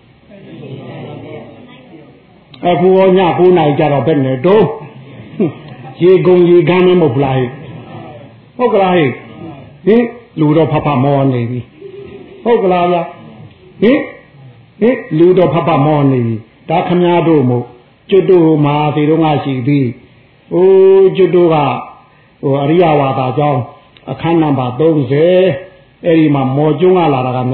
S2: အခုည9 နာရီကြတော့ဘယ်နဲ့တော့ရေကုန်ရေကမ်းမဟုတ်လားဟုတ်ကလားဟင်လူတော့ဖဖမောနေပြီဟုတ်ကလားဗျာဟင်လူတော့ဖဖမောနေပြီဒါခမည်းတော်မို့ကျွတ်တို့မှာဒီတော့ငါရှိသည်ကျွတ်တို့ကအရိယဝါဒကြောင်းအခန်းနံပါတ်30အဲ့ဒီမှာမော်ကျွန်းကလာတာက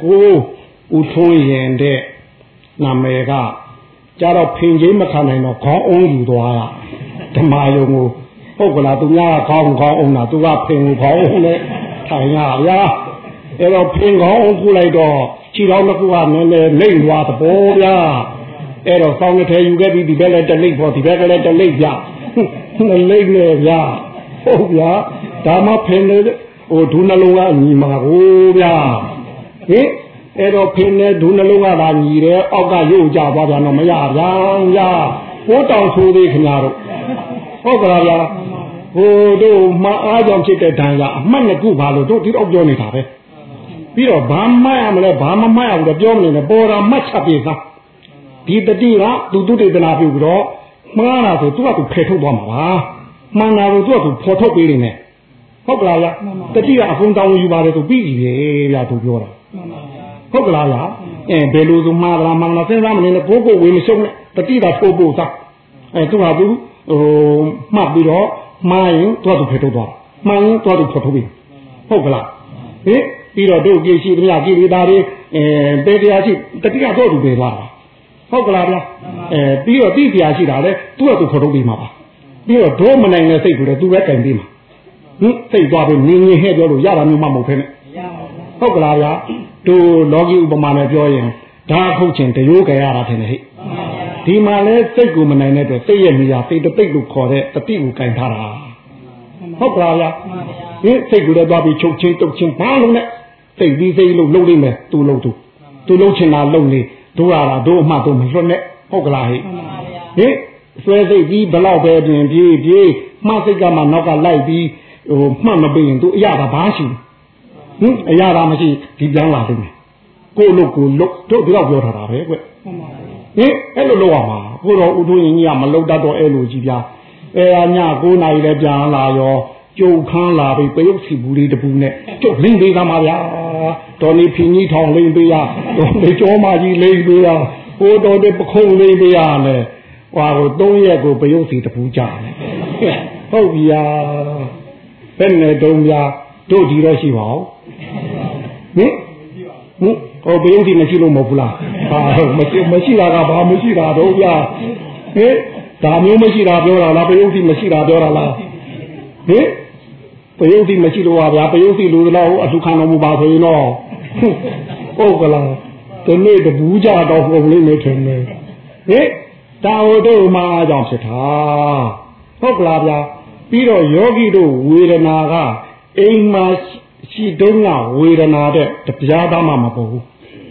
S2: 29ဦးထွန်းရင်တဲ့နာမည်ကကြတော့ဖင်ချင်းမခံနိုင်တော့ခေါင်းအုံးယူသွားတာဓမ္မယုံကိုဟုတ်ကလားသူများခေါင်းအုံးတာသူကဖင်ကိုခေါင်းအုံးနဲ့ထိုင်ရဗျာအဲ့တော့ဖင်ခေါင်းအုံးကူလိုက်တော့ခြေတော်တစ်ခုကနည်းနည်းလိမ့်သွားသဘောဗျာအဲ့တော့ဆောင်းတစ်ထဲယူခဲ့ပြီးဒီဘက်လည်းတလိမ့်ပေါ်ဒီဘက်ကလည်းတလိမ့်ဗျာနှစ်လိမ့်လေဗျာဟုတ်ဗျာဒါမှဖင်လေဒူးနှလုံးကညီမှာကိုဗျာဟင်အဲ့တော့ဖင်လေဒူးနှလုံးကသာညီတယ်အောက်ကရုပ်ကြသွားပြန်တော့မရဗျာဗျာဘိုးတောင်ဆိုသေးခင်ဗျားတို့ဟုတ်ကလားဗျာတို့မအားကြောင့်ဖြစ်တဲ့ဒဏ်ကအမှတ်နှစ်ခုပါလို့တို့ဒီတော့ပြောနေတာပဲပြီးတော့ဘာမှတ်ရမလဲဘာမမှတ်ရဘူးတော့ပြောမနေနဲ့ပေါ်တာမှတ်ချက်ပြေသားဒီတတိကသူတုတေသနာပြုပြီးတော့မှားတာဆိုသူကသူဖယ်ထုတ်သွားမှာပါမှန်တာကိုသူကသူဖော်ထုတ်ပေးနေတယ်ဟုတ်ကလားဗျတတိကအကုန်တောင်းယူပါတယ်သူပြီးပြီဗျာသူပြောတာဟုတ်ကလားဗျဘယ်လိုဆိုမှားလားမှန်လားစဉ်းစားမနေနဲ့ကိုဝေမရှုံးနဲ့တတိကထိုးဖို့သားသူကသူမှတ်ပြီးတော့မှားရင်သူကသူဖယ်ထုတ်သွားမှန်ရင်သူကသူဖော်ထုတ်ပေးဟုတ်ကလားဟင်ပြီးတော့တို့ကြည့်ရှိသမျှကြည့်ရတာတွေပေတရားရှိတတိကတော့သူပဲသွားတာဟုတ်ကလားဗျပြီးတော့တိတရားရှိတာလေသူကသူဖော်ထုတ်ပေးမှာပါပြီးတော့ဒိုးမနိုင်တဲ့စိတ်ကိုလည်းသူပဲကင်ပေးမှာစိတ်သွားပြီးနင်းဟဲ့ပြောလို့ရတာမျိုးမှမဟုတ်ဖ ೇನೆ ဟုတ်ကလားဗျာတို့လောကီဥပမာနဲ့ပြောရင်ဒါခုတ်ချင်တရိုးကြရတာထင်တယ်ဟဲ့ဒီမှာလဲစိတ်ကိုမနိုင်တဲ့အတွက်စိတ်ရဲ့နေရာစိတ်တပိတ်လို့ခေါ်တဲ့တတိကိုကင်ထားတာဟုတ်ကလားဗျာစိတ်ကိုလည်းသွားပြီးချုပ်ချင်းတုတ်ချင်းဘာလို့လဲစိတ်ပြီးစိတ်လို့လှုပ်လိုက်မယ်သူလှုပ်သူလှုပ်ချင်တာလှုပ်နေတို့ရတာတို့အမှတ်တို့မလွတ်နဲ့ဟုတ်ကလားဟဲ့ဆွဲစိတ်ပြီးဘလောက်ပဲတွင်ပြေးမှစိတ်ကမှနောက်ကလိုက်ပြီးမှတ်မပေးရင်သူအရသာဘာရှိအရသာမရှိဒီပြန်လာတယ်ကိုလုတ်တို့ဒီတော့ပြောထားတာပဲကွအဲ့လိုလုပ်ရမှာကိုတော့ဥထုရင်ကြီးကမလုတ်တတ်တော့အဲ့လိုကြီးပြည9 နာရီလည်းပြန်လာရောကျုပ်ခန်းလာပြီးပရုပ်စီဘူးလေးတပူနဲ့ကျုပ်လိမ့်ပေးသားမှာဗျာတော်နေဖင်ကြီးထောင်လိမ့်ပေးရတော်နေကျောမကြီးလိမ့်ပေးရဟိုတော်တဲ့ပခုံးလိမ့်ပေးရလဲဟွာကို3 ရက်ကိုပရုပ်စီတပူကြတယ်ဟုတ်ပြီယာဘယ်နဲ့တုံးဗျာတို့ဒီတော့ရှိပါဦးဟိုပရုပ်စီမရှိလို့မဟုတ်ဘူးလားဟုတ်မရှိတာကဘာမရှိတာတော့ဗျာဒါမျိုးမရှိတာပြောတာလားပရုပ်စီမရှိတာပြောတာလားပရုပ်စီမရှိလို့ပါဗျာပရုပ်စီလူတော့အထုခံတော်မူပါဆိုရင်တော့ဟုတ်ကလားဒီနေ့တပူကြတော့ပုံလေးနေထင်တယ်တာဝတ္ထုမှာအကြောင်းဖြစ်တာဟုတ်ကလားဗျာပြီးတော့ယောဂီတို့ဝေဒနာကအိမ်မှာရှိတုန်းကဝေဒနာတဲ့တရားသားမှမပေါ်ဘူး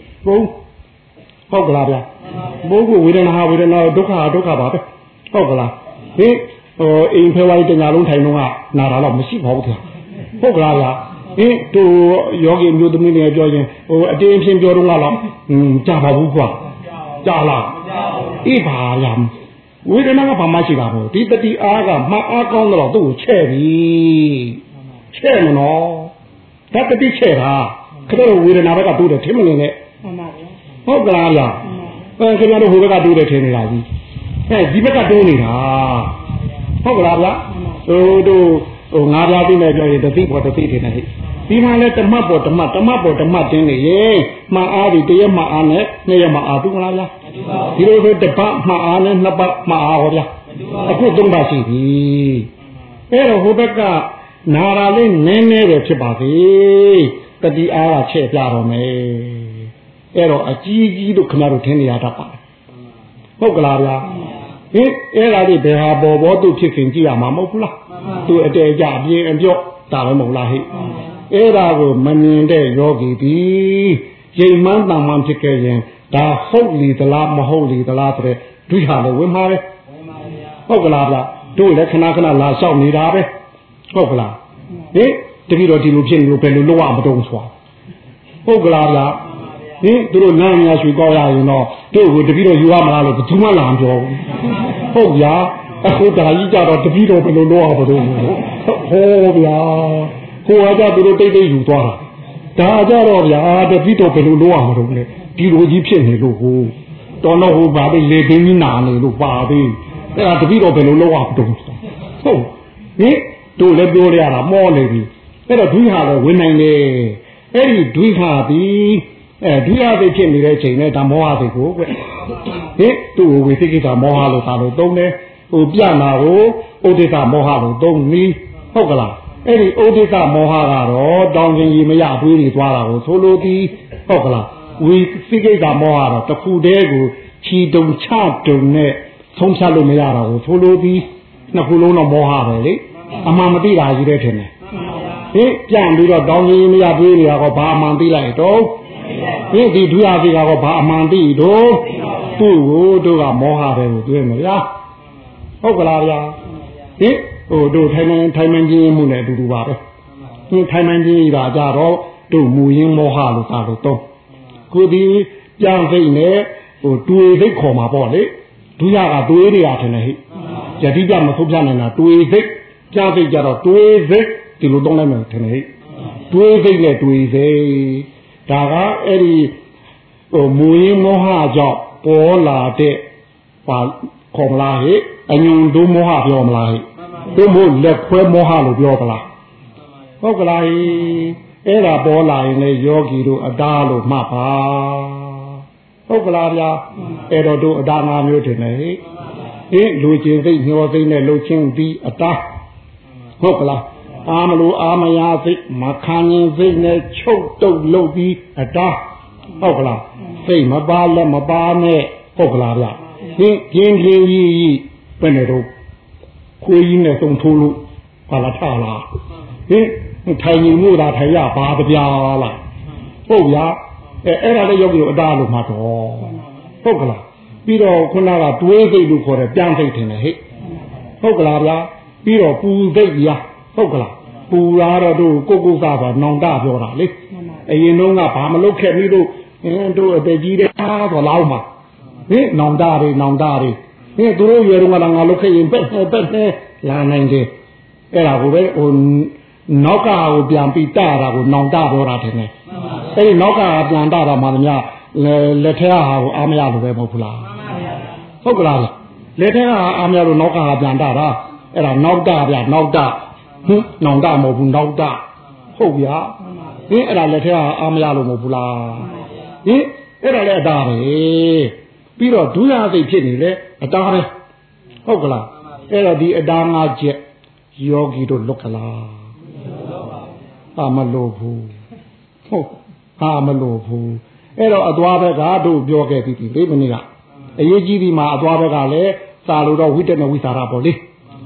S2: ဟုတ်ကလားဗျာဘိုးကဝေဒနာဟာဝေဒနာဒုက္ခဟာဒုက္ခပါပဲဟုတ်ကလားဟင်အိမ်ဖဲဝိုင်းတညာလုံးထိုင်တော့ကနာတာတော့မရှိပါဘူးခင်ဗျဟုတ်ကလားဗျာဟင်တို့ယောဂီမျိုးသမီးတွေပြောရင်အတင်းအချင်းပြောတော့ကတော့ကြာပါဘူးကွာကြာလားအေးပါဗျာဝေဒနာကဘာမှရှိတာမဟုတ်ဒီတတိအားကမအားကောင်းတော့သူ့ကိုချဲ့ပြီချဲ့မနော်ဓာတ်တတိချဲ့တာခက်တော့ဝေဒနာဘက်ကတိုးတယ်ထင်မနေနဲ့မှန်ပါဗျာဟုတ်ကလားဗျာခင်ဗျားတို့ဟိုဘက်ကတိုးတယ်ထင်နေတာကြီးဒီဘက်ကတိုးနေတာဟုတ်ကလားဗျာတို့ငါးပြားသိနေပြောရင်တသိပေါ်တသိထင်တယ်ဟဲ့ဒီမှာလဲဓမ္မပေါ်ဓမ္မတင်းနေရေမှန်အားဒီတရက်မှန်အားနဲ့နှစ်ရက်မှန်အားတူမလားဗျာဒီလိုဆိုတစ်ပတ်မှန်အားနဲ့နှစ်ပတ်မှန်အားဟောဗျာအခုသုံးပတ်ရှိပြီအဲ့တော့ဟိုဘက်ကနာရာလေးနည်းနည်းပဲဖြစ်ပါသေးတတိအားကချဲ့ပြတော့မယ်အဲ့တော့အကြီးကြီးတို့ခင်ဗျားတို့ထင်နေရတတ်ပါဟုတ်ကလားဗျာဟင်အဲ့ဒါဒီဘယ်ဟာပေါ်သူဖြစ်ခင်ကြည့်ရမှာမဟုတ်ဘူးလားသူအတဲကြအပြင်းအပြော့ဒါပဲမဟုတ်လားဟဲ့အဲ့ဒါကိုမမြင်တဲ့ယောဂီဒီရိမ်မှန်းတန်မှန်ဖြစ်ခဲ့ရင်ဒါဟုတ်လီသလားမဟုတ်လီသလားဆိုတဲ့ဒုဟာလည်းဝင်မှာပဲဟုတ်ကလားဗျတို့လည်းခဏခဏလာလျှောက်နေတာပဲဟုတ်ကလားဟင်တပည့်တော်ဒီလိုဖြစ်နေလို့ဘယ်လိုလုပ်ရမတုံးဆိုဟုတ်ကလားဗျဟင်သူတို့နားများရွှေကောက်ရရင်တော့တို့ကိုတပည့်တော်ယူရမလားလို့ဘယ်သူမှလာမပြောဘူးဟုတ်ဗျာအခုဒါကြီးကြတော့တပည့်တော်ဘယ်လိုလုပ်ရမတုံးဟောဗျာကိုယ်ကကြသူတို့တိတ်ယူသွားတာဒါကြတော့ဗျာတပည့်တော်ဘယ်လိုလုပ်ရမတုံးလဲဒီလိုကြီးဖြစ်နေလို့ဟိုတော်တော့ဟိုပါပဲလေပင်ကြီးနာနေလို့ပါပြီအဲ့ဒါတပည့်တော်ဘယ်လိုလုပ်ရမတုံးဟုတ်ဟင်တို့လည်းပြောရတာမောနေပြီအဲ့တော့ဒွိဟာလည်းဝင်နိုင်တယ်အဲ့ဒီဒွိဟာပြီးဒုရသိဖြစ်နေတဲ့ချိန်နဲ့ဒါမောဟသိကိုကွဟင်သူ့ကိုဝိသိကိစ္စမောဟလို့သာလို့သုံးတယ်ဟိုပြနာကိုဥဒိကမောဟလို့သုံးနီးဟုတ်ကလားအဲ့ဒီဥဒိကမောဟကတော့တောင်းခြင်းကြီးမရသွေးတွေသွားတာကိုဆိုလိုသည်ဟုတ်ကလားဝိသိကိစ္စမောဟတော့တစ်ခုတည်းကိုခြီတုံချတုံနဲ့ဆုံးဖြတ်လို့မရတာကိုဆိုလိုသည်နှစ်ခုလုံးတော့မောဟပဲလေအမှန်မသိတာကြီးတဲ့ထင်တယ်ဟင်ပြန်ပြီးတော့တောင်းခြင်းမရသွေးတွေကတော့ဘာအမှန်သိလိုက်တော့ဒီဒုရသိကတော့ဘာအမှန်သိတော့သူ့ကိုတို့ကမောဟတယ်ကိုတွေ့မယ်ဗျာဟုတ်ကလားဗျာဟင်ဟိုတို့ထိုင်မှန်ချင်းမှုနဲ့အတူတူပါပဲဟင်ထိုင်မှန်ချင်းဒါကြတော့တို့မူရင်းမောဟလို့သာလို့တော့ကိုဒီပြန်စိတ်နဲ့ဟိုတွေ့စိတ်ခေါ်မှာပေါ့လေဒုရကတွေးတွေကထင်တယ်ဟိယတိပြမဆုံးပြနိုင်တာတွေးစိတ်ပြန်စိတ်ကြတော့တွေးစိတ်ဒီလိုတော့လိုက်မယ်ထင်တယ်ဟိတွေးစိတ်နဲ့တွေးစိတ်ဒါကအဲ့ဒီဟိုမူရင်းမောဟကြောင့်ပေါ်လာတဲ့ပါခေါ်မလားဟဲ့အညွန်တို့မောဟပြောမလားဟဲ့တို့မို့လက်ခွဲမောဟလို့ပြောသလားဟုတ်ကလားဟဲ့အဲ့ဒါပေါ်လာရင်လေယောဂီတို့အတားလို့မှတ်ပါဟုတ်ကလားဗျာအဲ့တော့တို့အတား၅မျိုးထင်တယ်ဟဲ့လူချင်းစိတ်ညှောစိတ်နဲ့လှုပ်ချင်းပြီးအတားဟုတ်ကလားအာမလို့အာမယာစိတ်မခံရင်စိတ်နဲ့ချုပ်တုပ်လုပ်ပြီးအတားဟုတ်ကလားစိတ်မပါလက်မပါနဲ့ဟုတ်ကလားဗျပြင်းကြီးဘယ်နဲ့တော့ခွေးကြီးနဲ့သုံးထိုးလို့ပါလာထလားထိုင်နေမှုတာထိုင်ရပါတပြားလားဟုတ်ဗျာအဲ့ဒါလည်းယောဂီတို့အတားလို့မှတော့ဟုတ်ကလားပြီးတော့ခုနကတွေးစိတ်လို့ခေါ်တယ်ပြန်စိတ်ထင်တယ်ဟဲ့ဟုတ်ကလားဗျာပြီးတော့ပူစိတ်ဗျာဟုတ်ကလားပူလာတော့တို့ကိုစားပါနောင်တပြောတာလေအရင်တုန်းကဘာမလုပ်ခဲ့ပြီးတို့တို့အသက်ကြီးတဲ့အားတော့လောက်မှာနောင်တတွေသူတို့ရွယ်တော့ငါလုပ်ခဲ့ရင်ပက်လာနိုင်တယ်အဲ့ဒါကိုပဲဟိုနောက်ကကိုပြန်ပြီးတတာကိုနောင်တပြောတာတယ်နဲ့အဲ့ဒီနောက်ကပြန်တတာမှသမျှလက်ထဲဟာကိုအာမရလို့ပဲမဟုတ်ဘူးလားဟုတ်ကလားလက်ထဲကအာမရလို့နောက်ကပြန်တတာအဲ့ဒါနောက်တဗျနောက်တနောင်တမဟုတ်ဘူးနောက်တဟုတ်ဗျာအဲ့ဒါလက်ထဲကအာမရလို့မဟုတ်ဘူးလားအဲ့ဒါလည်းအတားပဲပြီးတော့ဒုရစိတ်ဖြစ်နေလေအတားပဲဟုတ်ကလားအဲ့တော့ဒီအတား၅ချက်ယောဂီတို့လွတ်ကလားမလို့ဘူးဟုတ်မလို့ဘူးအဲ့တော့အသွားဘက်ကတို့ပြောခဲ့ပြီးလေမနေ့ကအရေးကြီးဒီမှာအသွားဘက်ကလည်းစာလို့တော့ဝိတ္တနဲ့ဝိသရာပေါ့လေ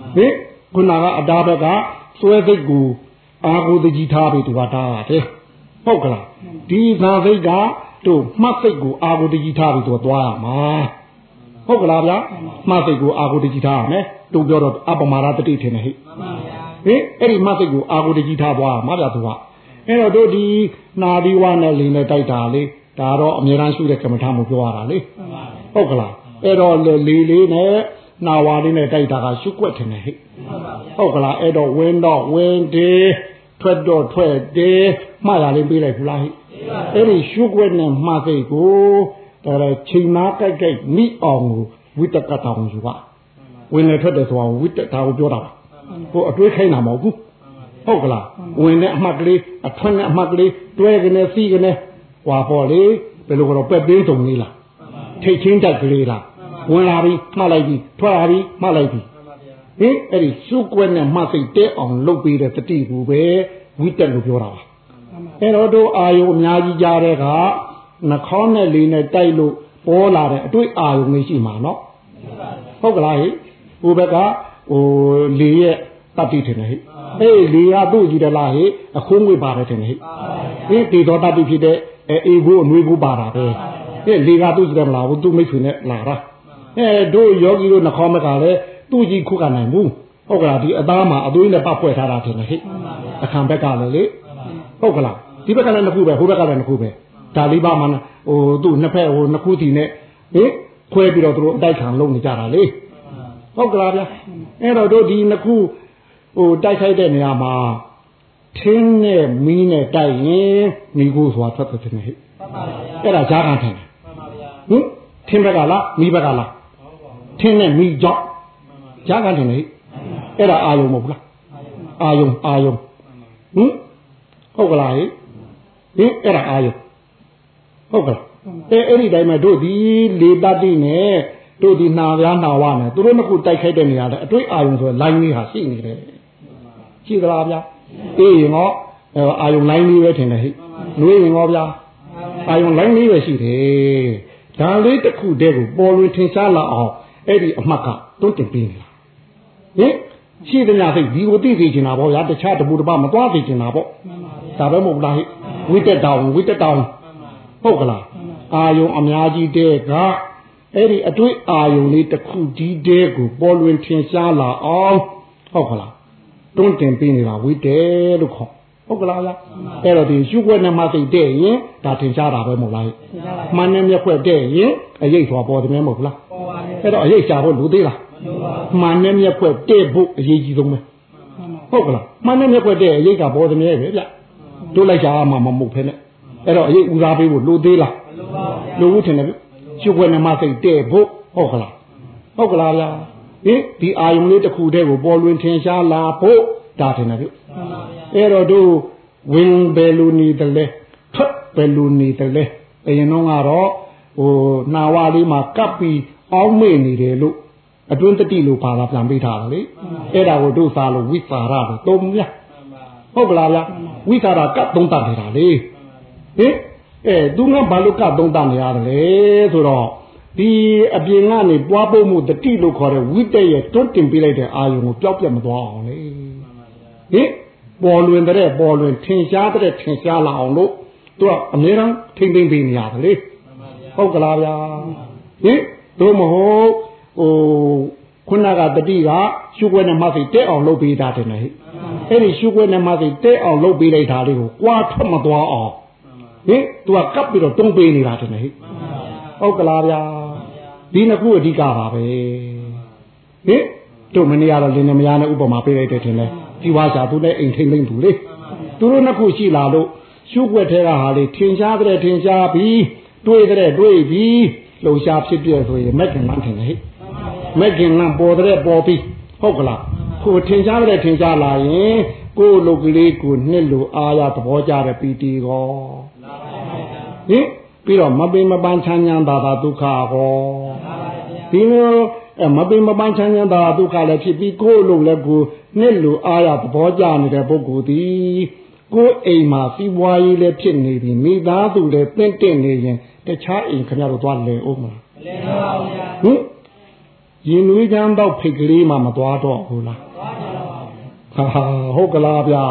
S2: ခုနကအတားဘက်ကစွဲစိတ်ကိုအာဟုတကြီးထားပြီးသူကတားတယ်ဟုတ်ကလားဒီသာစိတ်ကတို့မှတ်စိတ်ကိုအာဟုတကြီးထားပြီးသူသွားရမှာဟုတ်ကလားဗျာမှတ်စိတ်ကိုအာဟုတကြီးထားရမယ်တို့ပြောတော့အပမာရတတိထင်တယ်ဟဲ့အဲ့ဒီမှတ်စိတ်ကိုအာဟုတကြီးထားသွားရမှာဗျာသူကအဲ့တော့တို့ဒီနာဒီဝနဲ့လိန်နဲ့တိုက်တာလေဒါတော့အမြဲတမ်းရှုတဲ့ကမ္မထာမှုပြောရတာလေဟုတ်ကလားအဲ့တော့လေလေးနဲ့နာဝါလေးနဲ့တိုက်တာကရှုွက်ထင်တယ်ဟဲ့ဟုတ်ကလားအဲ့တော့ဝင်းတော့ဝင်းတယ်ထွက်တော့ထွက်တယ်မှားရလေးပေးလိုက်ဘူးလားဟဲ့အဲ့ဒီရှုွက်နဲ့မှားစိတ်ကိုဒါချိန်နာကြိုက်ကြိုက်မိအောင်ကိုဝိတကတောင်ယူပါဝင်လေထွက်တယ်ဆိုတော့ဝိတဒါကိုပြောတာပါကိုအတွေးခိုင်းတာမဟုတ်ဘူးဟုတ်ကလားဝင်တဲ့အမှတ်ကလေးအထွန်းနဲ့အမှတ်ကလေးတွဲကနေစီးကနေဟွာပေါ်လေဘယ်လိုကတော့ပက်ပင်းတုံလေးလားထိတ်ချင်းတိုက်ကလေးလားဝင်လာပြီမှတ်လိုက်ပြီထွက်လာပြီမှတ်လိုက်ပြီအဲ့ဒီရှုွက်နဲ့မှတ်စိတ်တဲအောင်လုပ်ပေးတဲ့တတိကူပဲဝိတက်လို့ပြောတာပါအဲ့တော့တို့အာယုအများကြီးကြားတဲ့ကနှာခေါင်းနဲ့လေနဲ့တိုက်လို့ပေါ်လာတဲ့အတွေ့အာယုလေးရှိမှာနော်ဟုတ်ကလားဟိဟိုဘက်ကလေရဲ့တတိထင်တယ်ဟိလေကသူ့ကြည့်တယ်လားဟိအခိုးငွေပါတယ်ထင်တယ်ဟိဒီတော့တတိဖြစ်တဲ့အေဘိုးအနွေးဘိုးပါတာပဲလေကသူ့ကြည့်တယ်မလားသူ့မိတ်ဆွေနဲ့လာတာတို့ယောဂီတို့နှာခေါင်းဘက်ကလည်းသူ့ကြည့်ခုကနိုင်ဘူးဟုတ်ကလားဒီအသားမှာအသွေးနဲ့ပတ်ဖွဲ့ထားတာထင်တယ်ဟိအခါဘက်ကလည်းလေဟုတ်ကလားဒီဘက်ကလည်းနှစ်ခုပဲဟိုဘက်ကလည်းနှစ်ခုပဲဒါလေးပါမှသူ့နှစ်ဖက်နှစ်ခုစီနဲ့ခွဲပြီးတော့သူတို့အတိုက်ခံလုပ်နေကြတာလေဟုတ်ကလားဗျာအဲ့တော့တို့ဒီနှစ်ခုတိုက်ခိုက်တဲ့နေရာမှာထင်းနဲ့မီးနဲ့တိုက်ရင်မိကိုဆိုတာထွက်တယ်ထင်တယ်ဟဲ့အဲ့ဒါကြားခံထင်တယ်ထင်းဘက်ကလားမီးဘက်ကလားထင်းနဲ့မီးကြောင့်ကြားခံထင်တယ်ဟဲ့အဲ့ဒါအာယုံမဟုတ်လားအာယုံဟုတ်ကလားဟဲ့အဲ့ဒါအာယုံဟုတ်ကလားအဲ့ဒီတိုင်းမှာတို့ဒီလေတတိနဲ့တို့ဒီနာပြားနာဝနဲ့သူတို့နှစ်ခုတိုက်ခိုက်တဲ့နေရာတဲ့အတွေ့အာယုံဆိုလိုင်းလေးဟာရှိနေတယ်ရှိသလားဗျာရင်တော့အာယုံလိုင်းလေးပဲထင်တယ်ဟိနှွေးရင်တော့ဗျာအာယုံလိုင်းလေးပဲရှိတယ်ဒါလေးတစ်ခုတည်းကိုပေါ်လွင်ထင်ရှားလာအောင်အဲ့ဒီအမှတ်ကတွန်းတင်ပေးနေတာရှိတဲ့ညာစိတ်ဒီကိုသိသိချင်တာပေါ့ဗျာတခြားတပူတပမသွားသိချင်တာပေါ့ဒါပဲမဟုတ်လားဟိဝိတက်တောင်ဟုတ်ကလားအာယုံအများကြီးတဲ့ကအဲ့ဒီအတွေ့အာယုံလေးတစ်ခုကြီးတဲ့ကိုပေါ်လွင်ထင်ရှားလာအောင်ဟုတ်ကလားတွန်းတင်ပေးနေတာဝိတယ်လို့ခေါ်ဟုတ်ကလားဗျအဲ့တော့ဒီရှုွက်နဲ့မှစိတ်တဲ့ရင်ဒါထင်ရှားတာပဲမဟုတ်လားမှန်နဲ့မျက်ခွက်တဲ့ရင်အရေးသွားပေါ်တယ်မဟုတ်လားအဲ့တော့အရေးရှာဖို့လူသေးလားမှန်နဲ့မျက်ခွက်တဲ့ဖို့အရေးကြီးဆုံးပဲဟုတ်ကလားမှန်နဲ့မျက်ခွက်တဲ့အရေးကပေါ်တယ်ပဲဗျတို့လိုက်ရှာမှမဟုတ်ဖ ೇನೆ အဲ့တော့အရေးဦးစားပေးဖို့လူသေးလားလူဦးထင်တယ်ရှုွက်နဲ့မှစိတ်တဲ့ဖို့ဟုတ်ကလားဗျာဒီအာယုံလေးတစ်ခုတည်းကိုပေါ်လွင်ထင်ရှားလာဖို့ဒါထင်တယ်ဗျအဲ့တော့တို့ဝင်ဘယ်လိုနေတယ်လဲထွက်ဘယ်လိုနေတယ်လဲအရင်တော့ကတော့နာဝလေးမှာကပ်ပြီးအောင်းမေ့နေတယ်လို့အတွင်းတတိလို့ပါလာပြန်ပေးထားတယ်လေအဲ့ဒါကိုတို့စားလို့ဝိသရာလို့သုံးမြဟုတ်ကလားဗျဝိသရာကပ်သုံးတတ်နေတာလေသူကဘာလို့ကသုံးတနေရတယ်လဲဆိုတော့ဒီအပြင်ကနေပွားဖို့မှုတတိလို့ခေါ်တဲ့ဝိတက်ရဲ့တွန်းတင်ပေးလိုက်တဲ့အာယုံကိုပျောက်ပြတ်မသွားအောင်လေပေါ်လွင်တဲ့ပေါ်လွင်ထင်ရှားတဲ့ထင်ရှားလာအောင်လို့သူကအများအားထိမ့်သိမ့်ပေးနေရတယ်လေဟုတ်ကလားဗျာတို့မဟုတ်ခုနကတတိကရှုွက်နဲ့မှစိတ်တက်အောင်လုပ်ပေးတာတယ်လေအဲ့ဒီရှုွက်နဲ့မှစိတ်တက်အောင်လုပ်ပေးလိုက်တာလေးကိုကြွားထွက်မသွားအောင်သူကကပ်ပြီးတော့တွန်းပေးနေတာတယ်လေဟုတ်ကလားဗျာဒီနှစ်ခုအဓိကပါပဲတို့မနေရတော့လင်းနေမရနဲ့ဥပမာပေးလိုက်တဲ့ထင်လဲဒီဝါစာသူနဲ့အိမ်ထိမ့်သိမ့်သူလေသူတို့နှစ်ခုရှိလာလို့ရှုွက်ထဲကဟာလေထင်ရှားတဲ့ထင်ရှားပြီးတွေးတဲ့တွေးပြီးလှုပ်ရှားဖြစ်ပြဆိုရင်မက်ကင်မှထင်တယ်မက်ကင်ကပေါ်တဲ့ပေါ်ပြီးဟုတ်ကလားကိုထင်ရှားတဲ့ထင်ရှားလာရင်ကိုလုတ်ကလေးကိုနှစ်လိုအားရသဘောကြတဲ့ပီတီကောပြီးတော့မပင်မပန်းချမ်းချမ်းသာသာဒုက္ခဟောဒီလိုမပင်မပန်းချမ်းချမ်းသာဒုက္ခလည်းဖြစ်ပြီးကိုယ်လုံးလည်းကိုနှစ်လိုအားရသဘောကျနေတဲ့ပုဂ္ဂိုလ်သည်ကိုယ်အိမ်မှာစီးပွားရေးလည်းဖြစ်နေပြီမိသားစုလည်းတင့်တင့်နေရင်တခြားအိမ်ခင်ဗျားတို့သွားလဲအောင်မလားမလဲပါဘူးဗျာရင်နွေးချမ်းတော့ဖိတ်ကလေးမှမသွားတော့ဘူးလားဟာဟုတ်ကလားဗျာ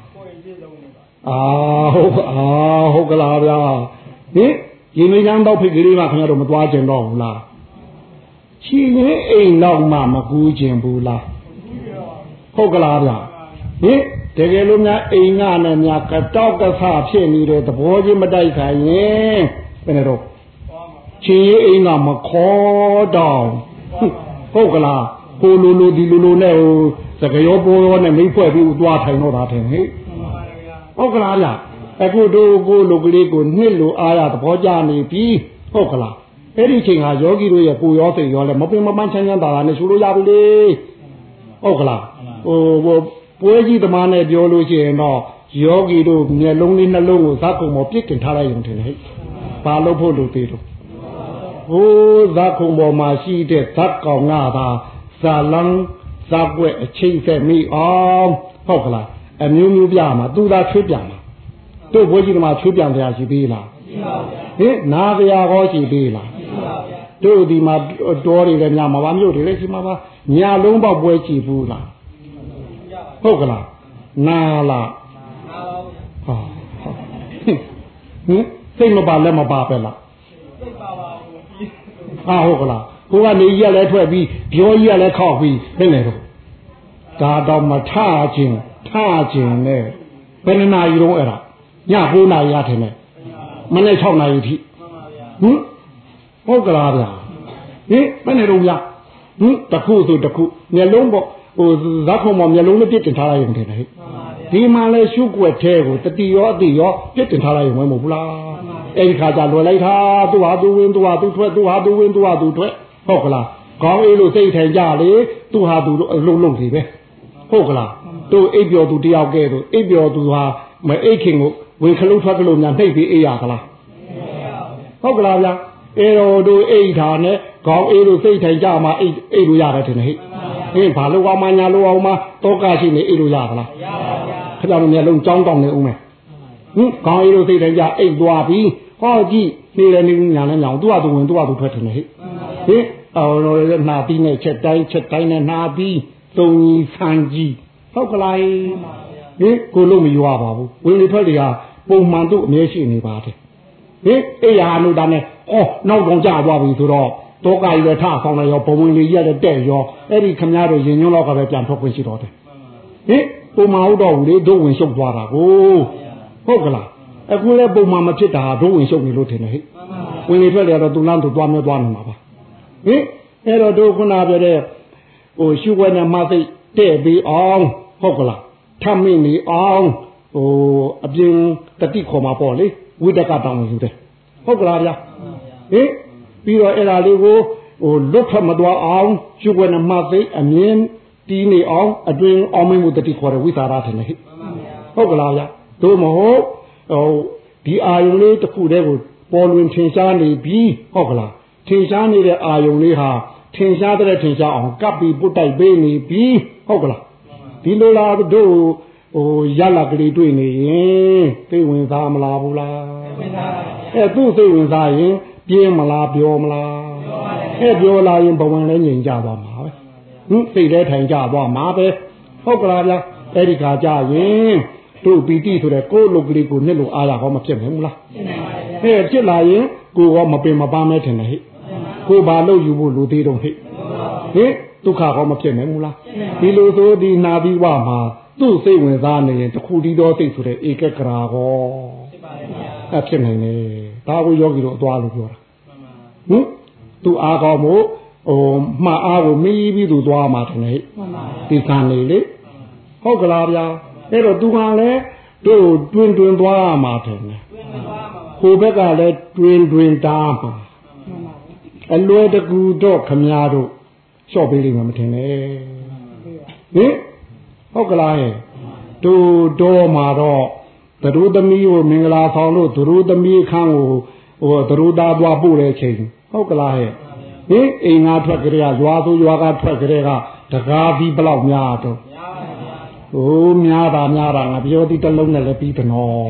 S2: ဟုတ်ကလားဗျာဟင်ရင်နွေးချမ်းတော့ဖိတ်ကလေးမှခင်ဗျားတို့မသွားကျင်တော့ဘူးလားရှင်ရင်အိမ်တော့မှမကူးကျင်ဘူးလားဟုတ်ကလားဗျာဟင်တကယ်လို့များအိမ်ကနဲ့များကတော့ကဆဖြစ်နေတဲ့သဘောချင်းမတိုက်ခိုင်ရင်ဘယ်နဲ့တော့ရှင်ရင်အိမ်ကမခေါ်တော့ဟုတ်ကလားကိုလိုလိုဒီလိုလိုနဲ့ဟိုစကရောပေါ်ရောနဲ့မိဖွဲ့ပြီးသွားထိုင်တော့တာထင်ဟဲ့ဟုတ်ကလားဗျအခုတို့ကိုလိုကလေးကိုနှစ်လိုအားရသဘောကျနေပြီဟုတ်ကလားအဲ့ဒီချိန်ဟာယောဂီတို့ရဲ့ပူရောစိတ်ရောလဲမပင်မပန်းချမ်းချမ်းသာသာနဲ့ရှုလို့ရပြီလေဟုတ်ကလားဟိုပွဲကြီးသမားနဲ့ပြောလို့ရှိရင်တော့ယောဂီတို့မျက်လုံးလေးနှလုံးကိုဇက်ကုံပေါ်ပြစ်တင်ထားလိုက်ရုံထင်တယ်ဟဲ့ဘာလို့ဖို့လို့သေးတော့ဟိုဇက်ကုံပေါ်မှာရှိတဲ့ဇက်ကောင်ကသာဇာလန်းဇက်ွက်အချိန်ဆက်မိအောင်ဟုတ်ကလားအမျိုးမျိုးပြမှာသူသာချွေးပြမှာတို့ပွဲကြီးသမားချွေးပြန်တရားရှိသေးလားရှိပါဘူးဟင်နာတရားဟောရှိသေးလားရှိပါဘူးတို့ဒီမှာတော်တွေလည်းများမှာပါမြို့တွေလည်းရှိမှာပါညာလုံးပေါက်ပွဲကြည့်ဘူးလားဟုတ်ကလားနာလားဟာဟင်စိတ်မပါလည်းမပါပဲလားစိတ်ပါပါဘူးဟုတ်ကလားကိုကနေကြီးကလည်းထွက်ပြီးပြောကြီးကလည်းခောက်ပြီးဘယ်နဲ့တော့ဒါတော့မထခြင်းနဲ့ဘယ်နာရီတော့အဲ့ဒါည9နာရီရထင်တယ်မနေ့6နာရီထိဟုတ်ကလားဗျာဟင်ဘယ်နဲ့တော့ဗျာတခုဆိုတခုမျက်လုံးပေါ့ဟိုဇက်ခုံပေါ်မျက်လုံးလေးပြစ်တင်ထားလိုက်ရုံထင်တယ်ဟဲ့ဒီမှာလဲရှုွက်သေးကိုတတိရောအတိရောပြစ်တင်ထားလိုက်ရုံမဟုတ်ဘူးလားအဲ့ဒီခါကျလွယ်လိုက်တာသူဟာသူဝင်သူဟာသူထွက်သူဟာသူဝင်သူဟာသူထွက်ဟုတ်ကလားခေါင်းအေးလို့စိတ်ထိုင်ကြလေသူဟာသူအလုံးလုံးစီပဲဟုတ်ကလားတို့အိပ်ပျော်သူတယောက်ကဲတို့အိပ်ပျော်သူဟာမအိတ်ခင်ကိုဝင်ခလုတ်ထွက်ကလို့များနှိပ်ပြီးအေးရကလားဟုတ်ကလားဗျာအေတော်တို့အိတ်ထားနဲ့ခေါင်းအေးလို့စိတ်ထိုင်ကြမှာအိတ်လို့ရတယ်ထင်တယ်ဟဲ့ဟင်ဘာလို့အောင်မညာလို့အောင်မတောကရှိနေအိတ်လို့ရကလားခကြောင်မျက်လုံးကြောင်းတောင်းနေဦးမယ်ခေါင်းအေးလို့စိတ်ထိုင်ကြအိတ်သွားပြီးဟောကြည့်နေတယ်နေညာနဲ့ညာသူ့ဟာသူဝင်သူ့ဟာသူထွက်ထင်တယ်ဟဲ့ဟင်နှာပြီးနဲ့ချက်တိုင်းနဲ့နှာပြီးသုံးကြီးဆန်းကြီးဟုတ်ကလားဟင်ကိုလို့မရွာပါဘူးဝင်လေထွက်လေဟာပုံမှန်သူ့အမြဲရှိနေပါတယ်ဟင်အေးရလို့ဒါနဲ့နောက်ကောင်ကြသွားပြီဆိုတော့တောကကြီးလည်းထဆောင်လိုက်ရောဘုံဝင်လေးရက်တဲ့ရောအဲ့ဒီခမည်းတော်ရင်ညွှန်းလောက်ကပဲပြန်ထွက်ခွင့်ရှိတော့တယ်ဟင်ပုံမှန်ဟုတ်တော့ဘူးလေဒုဝင်ရှုပ်သွားတာကိုဟုတ်ကလားအခုလည်းပုံမှန်မဖြစ်တာဒုဝင်ရှုပ်နေလို့ထင်တယ်ဟဲ့ဝင်လေထွက်လေတော့သူလမ်းသူသွားမျိုးသွားနေမှာပါဟင်အဲ့တော့တို့ခုနပြောတဲ့ဟိုရှုွက်နဲ့မသိတဲ့ပြီးအောင်ဟုတ်ကလားထမင်းနေအောင်ဟိုအပြင်တတိခေါ်မှာပေါ့လေဝိတကတောင်းယူတယ်ဟုတ်ကလားဗျာဟင်ပြီးတော့အဲ့ဒါလေးကိုဟိုလွတ်ထွက်မသွားအောင်ရှုွက်နဲ့မသိအမြင်တီးနေအောင်အတွင်အောင်မင်းမှုတတိခေါ်တဲ့ဝိသရာထင်တယ်ဟဲ့ဟုတ်ကလားဗျာတို့မဟုတ်ဟိုဒီအာယုံလေးတစ်ခုတည်းကိုပေါ်လွင်ထင်ရှားနေပြီးဟုတ်ကလားထင်ရှားနေတဲ့အာယုံလေးဟာထင်ရှားတဲ့ထင်ရှားအောင်ကပ်ပြီးပုတ်တိုက်ပေးနေပြီးဟုတ်ကလားဒီလိုလားတို့ဟိုရလာကလေးတွေ့နေရင်သိဝင်စားမလားဘူးလားသိဝင်စားသူ့သိဝင်စားရင်ပြင်းမလားပြောမလားပြောလာရင်ဘဝင်လည်းငြိမ်ကြသွားမှာပဲစိတ်လည်းထိုင်ကြသွားမှာပဲဟုတ်ကလားဗျာအဲ့ဒီခါကြရင်တို့ပီတိဆိုတဲ့ကိုယ်လုတ်ကလေးကိုနှစ်လို့အားရဟောမဖြစ်နိုင်ဘူးလားဖြစ်လာရင်ကိုရောမပင်မပန်းမဲထင်တယ်ဟဲ့ကိုဘာလို့ယူဖို့လူသေးတော့ဟဲ့ဒုက္ခဟောမဖြစ်နိုင်ဘူးလားဒီလိုဆိုဒီနာပြီးဝမှာသူ့စိတ်ဝင်စားနေရင်တခုတည်းသောစိတ်ဆိုတဲ့ဧကဂရာဟောဖြစ်နိုင်တယ်ဒါကိုယောဂီတို့အသွားလို့ပြောတာသူအားကောင်းမို့ဟိုမှားအားကိုမီးပြီးသူသွားမှာတယ်ဟဲ့ဒီကံနေလေဟုတ်ကလားဗျာအဲ့တော့သူကလည်းတို့တွင်သွားမှာတယ်ဟိုဘက်ကလည်းတွင်တားမှာအလွယ်တကူတော့ခမများတို့လျှော့ပေးလိမ့်မယ်မထင်နဲ့ဟင်ဟုတ်ကလားဟဲ့တို့တော့မှာတော့သတို့သမီးကိုမင်္ဂလာဆောင်လို့သတို့သမီးခန်းကိုဟိုသတို့သားသွားပို့တဲ့ချိန်ဟုတ်ကလားဟဲ့ဟင်အိမ်ငါထွက်ကြရရွာဆိုရွာကထွက်ကြရကတကားပြီးဘလောက်များတော့ဟိုများတာငါပြောသည်တစ်လုံးနဲ့လည်းပြီးတယ်နော်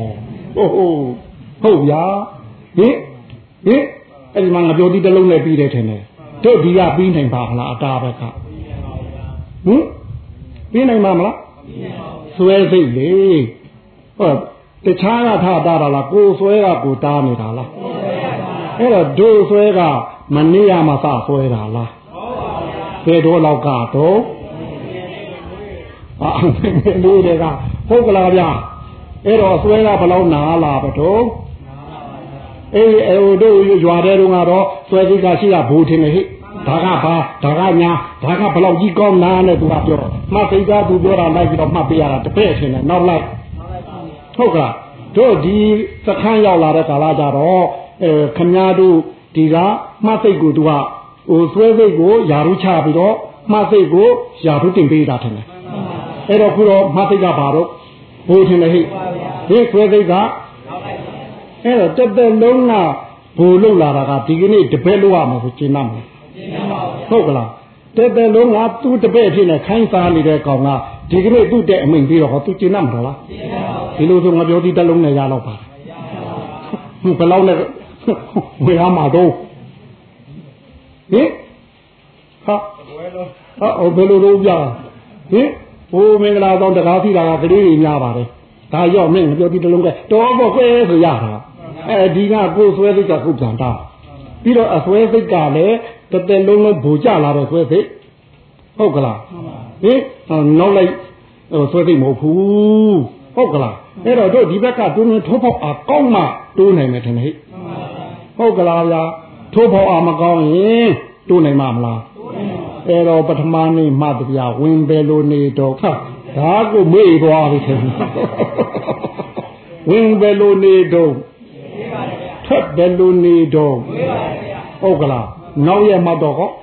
S2: ဟုတ်ဗျာဟင်အဲ့ဒီမှာငါပြောသည်တစ်လုံးနဲ့ပြီးတယ်ထင်တယ်တို့ဒီကပြီးနိုင်ပါမလားအတားဘက်ကပြီးနိုင်မှာမလားဆွဲစိတ်လေဟုတ်တခြားကထားတာလားကိုဆွဲကကိုတားနေတာလားအဲ့တော့ဒုဆွဲကမနေရမစဆွဲတာလားဘယ်တော့လောက်ကတော့လူတွေကဟုတ်ကလားဗျာအဲ့တော့ဆွဲကဘယ်လောက်နာလာပတော့တို့ရွာတဲ့တုန်းကတော့ဆွဲစိတ်ကရှိတာဘူထင်တယ်ဟိဒါကဘာဒါကညာဒါကဘယ်လောက်ကြီးကောင်းနာနဲ့သူကပြောမှတ်စိတ်ကသူပြောတာလိုက်ပြီးတော့မှတ်ပေးရတာတပည့်ထင်တယ်နောက်လိုက်ဟုတ်ကလားတို့ဒီစခန်းရောက်လာတဲ့ကာလကြတော့ခမည်းတော်ဒီကမှတ်စိတ်ကိုသူကဆွဲစိတ်ကိုယာရုချပြီးတော့မှတ်စိတ်ကိုယာရုတင်ပေးတာထင်တယ်အဲ့တော့ခုတော့မှတ်စိတ်ကဘာတော့ဘိုးထင်တယ်ဟိဒီဆွဲစိတ်ကအဲ့တော့တက်တက်လုံးကဘူလို့လာတာကဒီကနေ့တပည့်လို့ရမှာကိုကျင်းမ်းမှာဟုတ်ကလားတက်တက်လုံးကသူ့တပည့်ဖြစ်နေခိုင်းစားနေတဲ့ကောင်ကဒီကနေ့သူ့တဲ့အမိန်ပြီးတော့ဟောသူကျင်းမ်းမှာလားဒီလိုဆိုငါပြောဒီတက်လုံးနဲ့ရတော့ပါဘယ်လောက်နဲ့ဝေးရမှာတော့ဟင်ဟာဘယ်လိုလုပ်ကြဟင်ဘိုးမင်္ဂလာဆောင်တကားစီတာကကလေးတွေများပါတယ်ဒါရောက်မင်းပြောဒီတလုံးကတော်ပေါ့ကွဲဆိုရတာဒီကကိုဆွဲစိတ်ကခုပြန်တာပြီးတော့အဆွဲစိတ်ကလည်းတစ်သက်လုံးလုံးဘူကြလာတော့ဆွဲစိတ်ဟုတ်ကလားဟင်နောက်လိုက်ဆွဲစိတ်မဟုတ်ဘူးဟုတ်ကလားအဲ့တော့တို့ဒီဘက်ကတွင်းထိုးပေါက်အကောင်းမှတိုးနိုင်မယ်ထင်တယ်ဟုတ်ကလားဗျာထိုးပေါက်အမကောင်းရင်တိုးနိုင်မှာမလားအဲ့တော့ပထမနေ့မှတပြဝင်ပဲလို့နေတော့ခါဒါကိုမေ့သွားပြီထင်ဝင်ပဲလို့နေတော့ထက်တယ်လို့နေတော့ဟုတ်ကလားနောက်ရမှတော့ဟော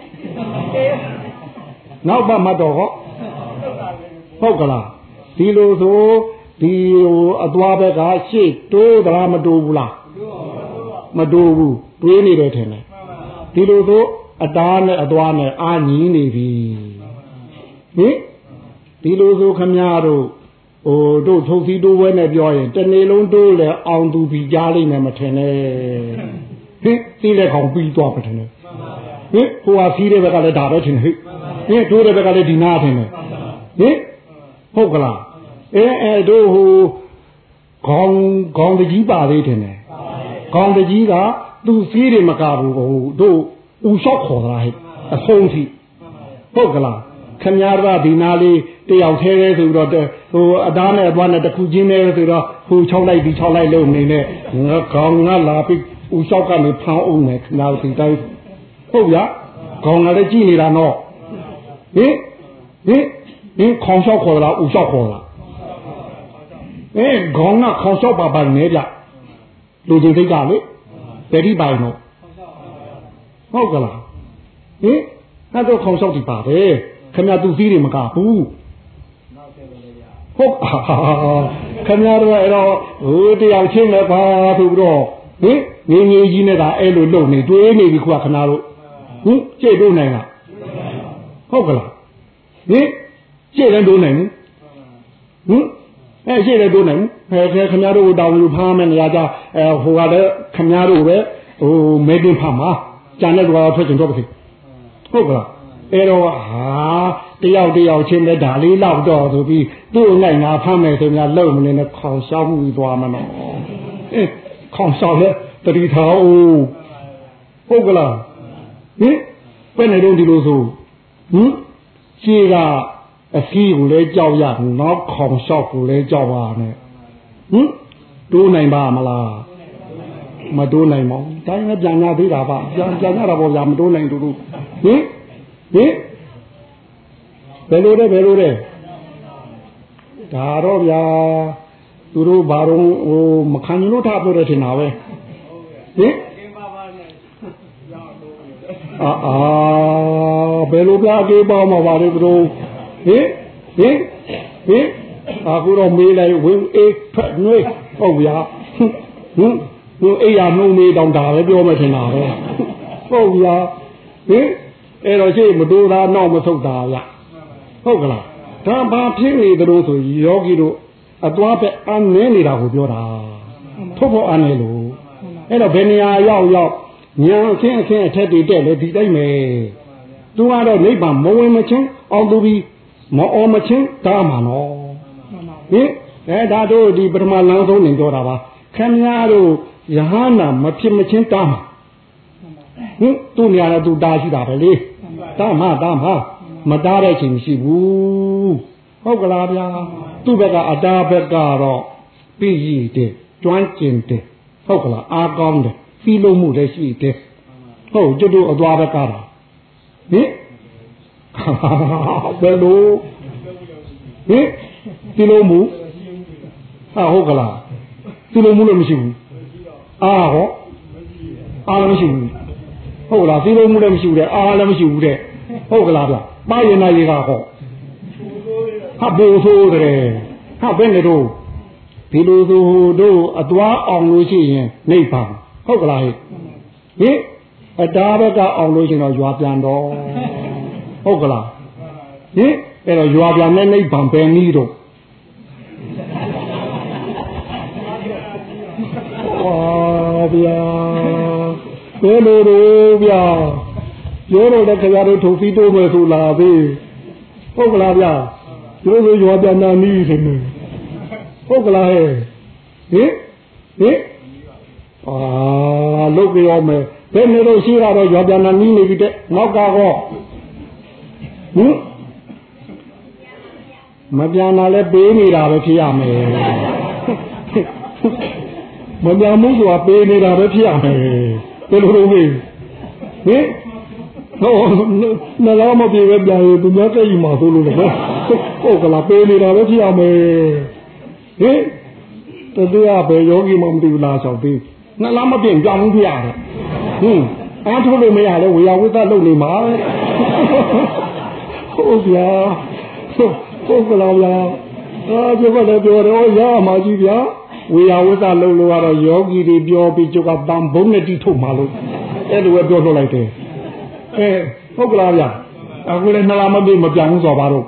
S2: နောက်ပါမှတော့ဟောဟုတ်ကလားဒီလိုဆိုဒီအသွားဘက်ကရှေ့တိုးသလားမတိုးဘူးလားမတိုးဘူးတွေးနေတယ်ထင်တယ်ဒီလိုဆိုအတားနဲ့အသွားနဲ့အာညီနေပြီဟင်ဒီလိုဆိုခမရတို့တို့ထုတ်စီတိုးဝဲနဲ့ပြောရင်တနေ့လုံးတိုးလဲအောင်သူပြီးကြားလိမ့်မယ်မထင်နဲ့ဟင်စီးလက်ကောင်ပြီးသွားမထင်နဲ့ဟင်ဟိုဟာစီးတဲ့ဘက်ကလည်းဒါပဲထင်ဟိဟင်တိုးတဲ့ဘက်ကလည်းဒီနာထင်တယ်ဟင်ဟုတ်ကလားတို့ဟိုခေါင်းတကြီးပါသေးတယ်နဲ့ခေါင်းတကြီးကသူစီးတယ်မကဘူးဟိုတို့ဥလျှော့ခေါ်တာဟဲ့အဆုံးထိဟုတ်ကလားခမည်းတော်ဒီနာလေးတယောက်သေးသေးဆိုပြီးတော့ဟိုအသားနဲ့အသွားနဲ့တစ်ခုချင်းနဲ့ဆိုတော့ဟို6လိုက်ဒီ6လိုက်လို့နေနဲ့ငါခေါင်းငါလာပြီးဥလျှော့ကနေဖောင်းအောင်နဲ့ခနာဒီတိုင်းဟုတ်ဗျာခေါင်းကလည်းကြည့်နေတာတော့ဟင်ခေါင်းလျှော့ခေါ်လားဥလျှော့ခေါ်လားခေါင်းကခေါင်းလျှော့ပါနေကြလူချင်းစိတ်ကလေတတိပိုင်တော့ဟုတ်ကလားဟင်အဲ့တော့ခေါင်းလျှော့ဒီပါတယ်ခင်ဗျာသူစည်းတွေမကဘူးဟုတ်ခင်ဗျာတော့အဲ့တော့ဟိုတယောက်ချင်းလည်းပါဆိုပြီးတော့ဟင်ငင်းငယ်ကြီးနဲ့ကအဲ့လိုလုံနေတွေးနေပြီခုကခဏတို့ဟင်ကြိတ်တို့နိုင်လားဟုတ်ကလားဟင်ကြိတ်လည်းတို့နိုင်ဘူးဟင်ရှေ့လည်းတို့နိုင်ဘူးခင်ဗျားတို့တောင်းလို့ဖမ်းမယ်နေရာကြဟိုကလည်းခင်ဗျားတို့ပဲဟိုမဲတင်ဖမ်းမှာကြံတဲ့ကွာထွက်ကျင်တော့ပြီဟုတ်ကလားအဲ့တော့ဟာတယောက်ချင်းလည်းဒါလေးလောက်တော့ဆိုပြီးသူ့နိုင်ငါဖမ်းမယ်ဆိုများလုံမနေနဲ့ခေါင်ရှောက်မှုသွားမနော်ခေါင်ရှောက်လဲတတိထားဦးဟုတ်ကလားဟင်ဘယ်နဲ့တော့ဒီလိုဆိုရှေ့ကအစည်းကိုလည်းကြောက်ရနောက်ခေါင်လျှောက်ကိုလည်းကြောက်ပါနဲ့တိုးနိုင်ပါမလားမတိုးနိုင်ပါဘူးတိုင်းလည်းပြန်ရသေးတာပါပြန်ရတာပေါ့ဗျာမတိုးနိုင်တူဟင်ဘယ်လိုလဲဒါတော့ဗျာသူတို့ဘာတော့ဟိုမခံလို့ထားပြောတယ်ထင်တာပဲဟင်ဘယ်လိုပြကေးပေါ့မှာပါလေသူတို့ဟင်အခုတော့မေးလိုက်ဝင်အေးဖက်နှွေးဟုတ်ဗျာအေးရနှုံးနေတောင်ဒါပဲပြောမှထင်တာပဲဟုတ်ဗျာအဲ့တော့ရှိမတိုးတာနောက်မဆုတ်တာဗျဟုတ်ကလားဒါဘာဖြစ်နေသလိုဆိုယောဂီတို့အသွားပဲအနည်းနေတာကိုပြောတာထုတ်ဖို့အနည်းလို့အဲ့တော့ဘယ်နေရာရောက်ညာအခင်းအထက်တွေတက်လေဒီတိုင်းပဲသူကတော့နိဗ္ဗာန်မဝင်မချင်းအောင်သူပြီးမအောင်မချင်းတားမှာနော်ဟင်ဒါတို့ဒီပထမလမ်းဆုံးနေကြတာပါခင်ဗျားတို့ယဟန္တာမဖြစ်မချင်းတားမှာဟင်သူ့နေရာနဲ့သူတားရှိတာပဲလေတားမှာမတားတဲ့ချိန်မရှိဘူးဟုတ်ကလားဗျာသူ့ဘက်ကအတားဘက်ကတော့ပြီးရည်တဲ့ကျွမ်းကျင်တယ်ဟုတ်ကလားအားကောင်းတယ်ဖီးလို့မှုလည်းရှိတယ်ဟုတ်ကျွတ်တို့အသွားဘက်ကတော့ဟင်ဘယ်လိုဟင်ဖီးလို့မှုဟုတ်ကလားဖီးလို့မှုလည်းမရှိဘူးအားဟောအားလည်းမရှိဘူးဟုတ်လားဖီးလို့မှုလည်းမရှိဘူးတဲ့အားလည်းမရှိဘူးတဲ့ဟုတ်ကလားဗျပါရင်နာရီကဟောဟာဘိုးဆိုးတယ်ဟာဘယ်နဲ့တို့ဒီလိုဆိုတို့အသွားအောင်လို့ရှိရင်နိဗ္ဗာန်ဟုတ်ကလားဟင်အတားဘက်ကအောင်လို့ရှိရင်တော့ရွာပြန်တော့ဟုတ်ကလားဟင်အဲ့တော့ရွာပြန်တဲ့နိဗ္ဗာန်ပဲနည်းတော့ဝါဗျာဘယ်လိုတော့ဗျာရိုးတော့တဲ့ခရီးတို့ထုတ်ပြီးတိုးမယ်ဆိုလာသေးဟုတ်ကလားဗျာရိုးရွာပြန်တာနည်းဆိုနေဟုတ်ကလားဟဲ့ဟင်လုတ်ပြောမယ်ဘယ်နေတော့ရှိတာတော့ရွာပြန်လာနီးနေပြီတဲ့နောက်ကတော့ဟင်မပြန်လာလဲပေးနေတာပဲဖြစ်ရမယ်မပြန်မှုဆိုတာပေးနေတာပဲဖြစ်ရမယ်ဘယ်လိုလုပ်လဲဟင်ဟောနလာမပြေပဲပြန်ရင်သူများကြိတ်မှာဆိုလို့လေဟုတ်ကလားပေးနေတာပဲဖြစ်ရမယ်ဟင်တရားပဲယောဂီမှမသိဘူးလားဆောင်သေးနှလားမပြင့်ကြောင်ပြရတယ်အားထုတ်လို့မရလဲဝေယဝိသလုပ်နေမှာဟုတ်ဗျာဟုတ်ကလားဗျာပြောတယ်ရမှာကြီးဗျာဝေယဝိသလုပ်လို့ကတော့ယောဂီတွေပြောပြီးကျုပ်ကတန်ဘုံနဲ့တိထုတ်မှာလို့အဲ့လိုပဲပြောထုတ်လိုက်တယ်ဟုတ်ကလားဗျာအခုလည်းနှလားမပြင့်မပြောင်းဘူးဆိုပါတော့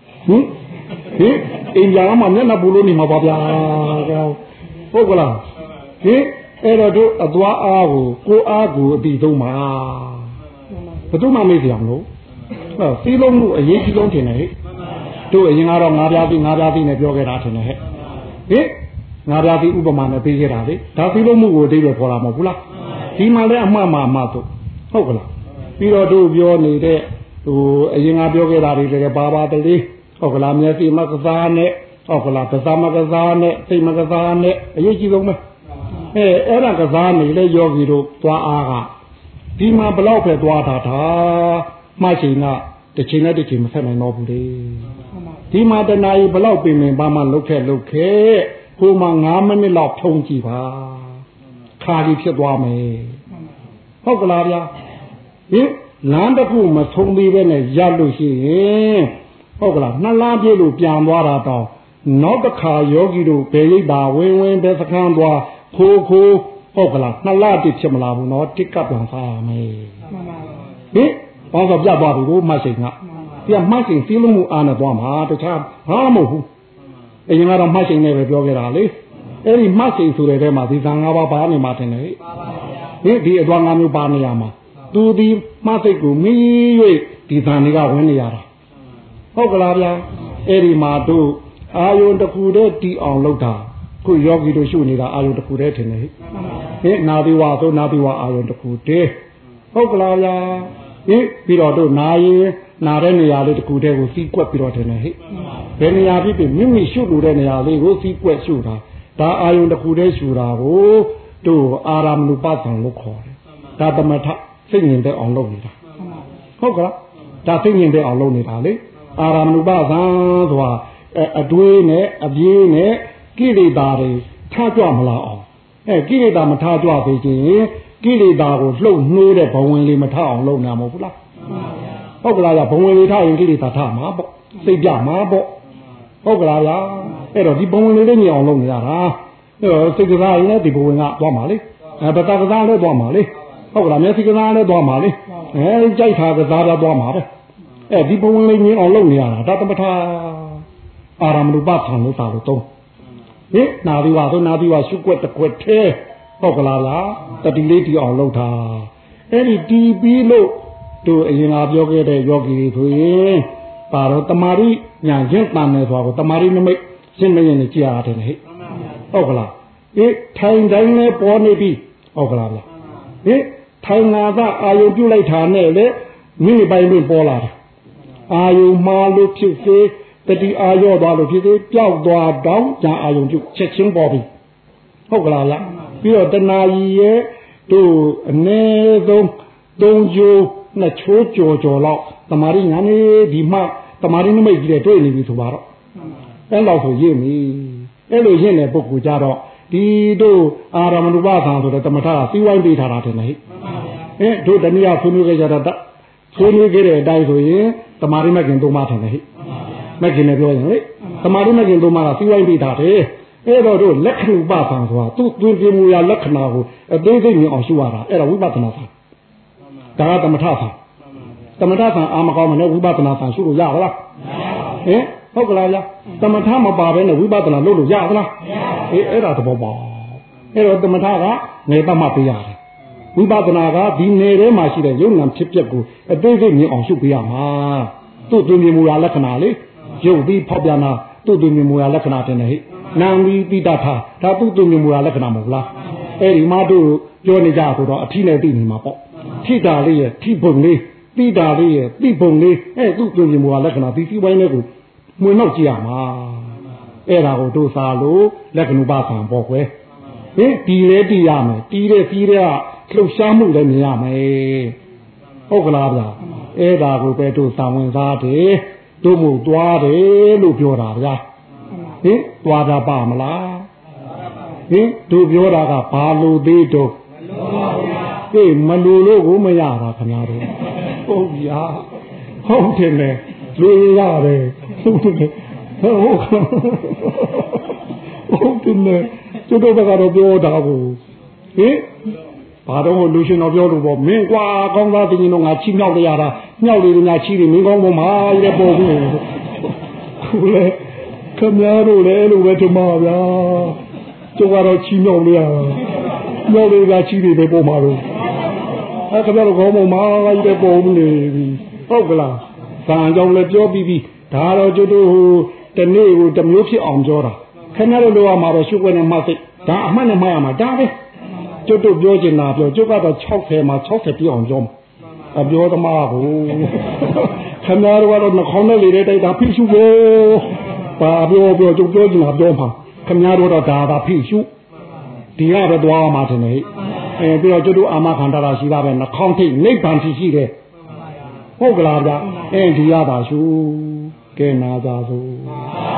S2: အိမ်ပြန်မှာမျက်နှာပူလို့နေမှာပါဗျာဟုတ်ကလားအဲ့တော့တို့အသွားအားကိုအားကိုအပြီးဆုံးမှာဘယ်သူမှမေ့ကြအောင်လို့စီးလုံးမှုအရေးကြီးဆုံးထင်တယ်ဟဲ့တို့အရင်ကတော့ငါးပြားပြီးနဲ့ပြောခဲ့တာထင်တယ်ဟဲ့ငါးပြားပြီးဥပမာနဲ့ပေးခဲ့တာလေဒါစီးလုံးမှုကိုအတိတ်ပဲခေါ်တာမဟုတ်ဘူးလားဒီမှာလည်းအမှားမှာတို့ဟုတ်ကလားပြီးတော့တို့ပြောနေတဲ့အရင်ကပြောခဲ့တာတွေလည်းပါတလေဟုတ်ကလားမျက်စိမကစားနဲ့ဟုတ်ကလားကစားမကစားနဲ့စိတ်မကစားနဲ့အရေးကြီးဆုံးပဲအဲ့ဒါကစားနေလေယောဂီတို့သွားအားကဒီမှာဘလောက်ပဲသွားတာမှချိန်ကတစ်ချိန်နဲ့တစ်ချိန်မဆက်နိုင်တော့ဘူးလေဒီမှာတနာရီဘလောက်ပြင်ပါမှလုတ်ခဲ့ဟိုမှာ9မိနစ်လောက်ဖြုံးကြည့်ပါခါကြီးဖြစ်သွားမယ်ဟုတ်ကလားဗျာလမ်းတစ်ခုမဆုံးသေးပဲနဲ့ရလို့ရှိရင်ဟုတ်ကလားနှစ်လားပြည့်လို့ပြန်သွားတာတော့နောက်တစ်ခါယောဂီတို့ဘယ်ရိပ်ပါဝင်တဲ့စခန်းသွားခိုးဟုတ်ကလားနှစ်လားတိဖြစ်မလားဘူးနော်တစ်ကပ်ပြန်စားရမယ်မှန်ပါဘာသာပြသွားပြီကိုမှတ်စိန်ကပြန်မှတ်စိန်စီးလုံးမှုအားနဲ့သွားမှာတခြားဘာမှမဟုတ်ဘူးအရင်ကတော့မှတ်စိန်နဲ့ပဲပြောခဲ့တာလေအဲ့ဒီမှတ်စိန်ဆိုတဲ့ထဲမှာဒီသံ၅ပါးပါနေမှာတင်တယ်ဒီအသွား၅မျိုးပါနေရမှာသူဒီမှတ်စိတ်ကိုမီး၍ဒီသံတွေကဝင်နေရတာဟုတ်ကလားဗျာအဲ့ဒီမှာတို့အာယုန်တစ်ခုတည်းတီအောင်လုပ်တာခုယောဂီတို့ရှုနေတာအာယုန်တစ်ခုတည်းထင်တယ်နာသီဝါဆိုနာသီဝါအာယုန်တစ်ခုတည်းဟုတ်ကလားဗျာပြီးတော့တို့နာရင်နာတဲ့နေရာလေးတစ်ခုတည်းကိုစီးကွက်ပြီးတော့ထင်တယ်ဘယ်နေရာဖြစ်ဖြစ်မိမိရှုလို့တဲ့နေရာလေးကိုစီးကွက်ရှုတာဒါအာယုန်တစ်ခုတည်းရှုတာကိုတို့အာရမဏုပသံလို့ခေါ်တယ်ဒါသမထစိတ်ငြိမ်တဲ့အောင်လုပ်နေတာဟုတ်ကလားဒါစိတ်ငြိမ်တဲ့အောင်လုပ်နေတာလေအာရမဏုပသံဆိုတာအတွေးနဲ့အပြေးနဲ့ကိလေသာတွေထားကြမလားအောင်ကိလေသာမထားကြသေးခြင်းကိလေသာကိုလှုပ်နှိုးတဲ့ဘဝင်လေးမထားအောင်လုပ်နေမှာမဟုတ်ဘူးလားဟုတ်ကလားဘဝင်လေးထားရင်ကိလေသာထားမှာပေါ့စိတ်ပြမှာပေါ့ဟုတ်ကလားဗျာအဲ့တော့ဒီဘဝင်လေးညင်အောင်လုပ်နေရတာစိတ်ကစားရင်လည်းဒီဘဝင်ကသွားမှာလေပတကစားလည်းသွားမှာလေဟုတ်ကလားမျက်စိကစားလည်းသွားမှာလေကြိုက်တာကစားတော့သွားမှာပဲဒီဘဝင်လေးညင်အောင်လုပ်နေရတာဒါတမထအာရမဏုပသံလို့တာလို့သုံးနာသီဝါဆိုနာသီဝါရှုွက်တစ်ခွက်သေးဟုတ်ကလားတတိလေးတီအောင်လုပ်တာအဲ့ဒီတီးပြီးလို့တို့အရင်ကပြောခဲ့တဲ့ယောဂီတွေဆိုရင်ပါတော့တမာရီညာချင်းတန်တယ်ဆိုတော့တမာရီနမိတ်ရှင်းမရင်ကြည်ရတယ်ဟဲ့ဟုတ်ကလားအေးထိုင်တိုင်းနဲ့ပေါ်နေပြီဟုတ်ကလားဗျဟင်ထိုင်ငါသာအာယုံပြုတ်လိုက်တာနဲ့လေမိမိပိုင်းတွင်ပေါ်လာတယ်အာယုံမှားလို့ဖြစ်စေတတိအာရော့သွားလို့ဖြစ်စေပျောက်သွားတော့ညာအာယုံပြုတ်ချက်ချင်းပေါ်ပြီဟုတ်ကလားဗျပြီးတော့တဏှာကြီးရဲ့တို့အ ਨੇ ဆုံး3ချိုး2ချိုးကြော်လောက်တမာရီညာနေဒီမှတမာရီနမိတ်ကြီးတဲ့တွေ့နေပြီဆိုပါတော့အဲ့လောက်ဆိုရင့်ပြီအဲ့လိုရင့်တဲ့ပုဂ္ဂိုလ်ကြတော့ဒီတို့အာရမဏုပသံဆိုတဲ့တမထကစီးဝိုင်းပေးထားတာတယ်လေတို့တနည်းဆွေးနွေးကြတာဆွေးနွေးခဲ့တဲ့အတိုင်းဆိုရင်တမာရီမကင်သုံးပါထင်တယ်ဟဲ့မကင်နဲ့ပြောရင်လေတမာရီမကင်သုံးပါကစီးဝိုင်းပေးထားတယ်အဲ့တော့တို့လက္ခဏုပသံဆိုတာသူ့သွင်းပြမူရာလက္ခဏာကိုအသေးစိတ်မြင်အောင်ရှုရတာအဲ့ဒါဝိပဿနာသံဒါကတမထသံတမထသံအာမကောင်းမနဲ့ဝိပဿနာသံရှုလို့ရပါလားဟင်ဟုတ်ကလားဗျာတမထမပါဘဲနဲ့ဝိပဿနာလုပ်လို့ရပါလားအေးအဲ့ဒါသဘောပေါက်အဲ့တော့တမထကနေပတ်မှပေးရတယ်ဝိပဿနာကဒီနယ်ထဲမှာရှိတဲ့ယုံနာဖြစ်ပျက်ကိုအသေးစိတ်မြင်အောင်ရှုပေးရမှာသူ့သွင်းမြင်မူရာလက္ခဏာလေရုပ်ပြီးဖောက်ပြန်တာသူ့သွင်းမြင်မူရာလက္ခဏာတင်တယ်ဟဲ့နာမ်ပြီးပိတ္တထာဒါသူ့သွင်းမြင်မူရာလက္ခဏာမဟုတ်လားအဲ့ဒီမှာတို့ပြောနေကြဆိုတော့အထီးနဲ့သိနေမှာပေါ့ထိတာလေးရဲ့ထိပုံလေးတိတာလေးရဲ့တိပုံလေးအဲ့သူ့သွင်းမြင်မူရာလက္ခဏာဒီစီပိုင်းလေးကိုမွေနောက်ကြည့်ရမှာအဲ့ဒါကိုတို့စာလို့လက္ခဏုပသံပေါ့ကွယ်ဟင်တီလဲတီရမယ်တီးတဲ့ပြီးတဲ့လှုပ်ရှားမှုလည်းမြင်ရမယ်ဟုတ်ကလားဗျာအဲ့ဒါကိုပဲတို့စာဝင်စားတယ်တို့မို့သွားတယ်လို့ပြောတာဗျာဟင်သွားတာပါမလားဟင်တို့ပြောတာကဘာလို့သေးတော့ဟေးမလူလို့ကိုမရတာခင်ဗျားတို့ဟုတ်ဗျာဟုတ်တယ်လေလူရတယ်ဟုတ်တယ်ဟုတ်တယ်ကျတော့ကတော့ပြောတာကိုဟင်ဘာတော့လူရှင်တော်ပြောလို့ပေါ့မင်းကွာကောင်းသားတင်ရင်တော့ငါချီမြောက်ရတာမြောက်လေငါချီတယ်မင်းကောင်းပေါ်မှာရပေါ်ဘူးဟုတ်လေခမရတို့လည်းလို့ပဲထမဗျာကျတော့ချီမြောက်လေရမြောက်လေကချီတယ်ပဲပေါ်မှာတော့အဲ့ခမရတို့ကောင်းပေါ်မှာရပေါ်ဘူးလေဟုတ်ကလားဇာန်ကြောင့်လည်းပြောပြီးပြီဒါတော့ကျတို့တနေ့ကိုတမျိုးဖြစ်အောင်ပြောတာခင်ဗျားတို့လိုရမှာတော့ရှုပ်ွက်နေမှစိတ်ဒါအမှန်နဲ့မှားရမှာဒါပဲကျုပ်တို့ပြောချင်တာပြောကျုပ်ကတော့60မှာ60ပြည့်အောင်ပြောမှာအပြောသမားကိုခင်ဗျားတို့ကတော့နှခေါင်းနဲ့လေတဲ့တိုက်တာဖိရှုကိုပါပြောကျုပ်ပြောချင်တာပြောမှာခင်ဗျားတို့တော့ဒါဖိရှုဒီကတော့သွားမှာတယ်လေပြီးတော့ကျုပ်တို့အာမခန္ဓာရှိတာပဲနှခေါင်းထိတ်နိဗ္ဗာန်ရှိတယ်ဟုတ်ကလားဗျဒီရတာရှုကဲနာကြစို့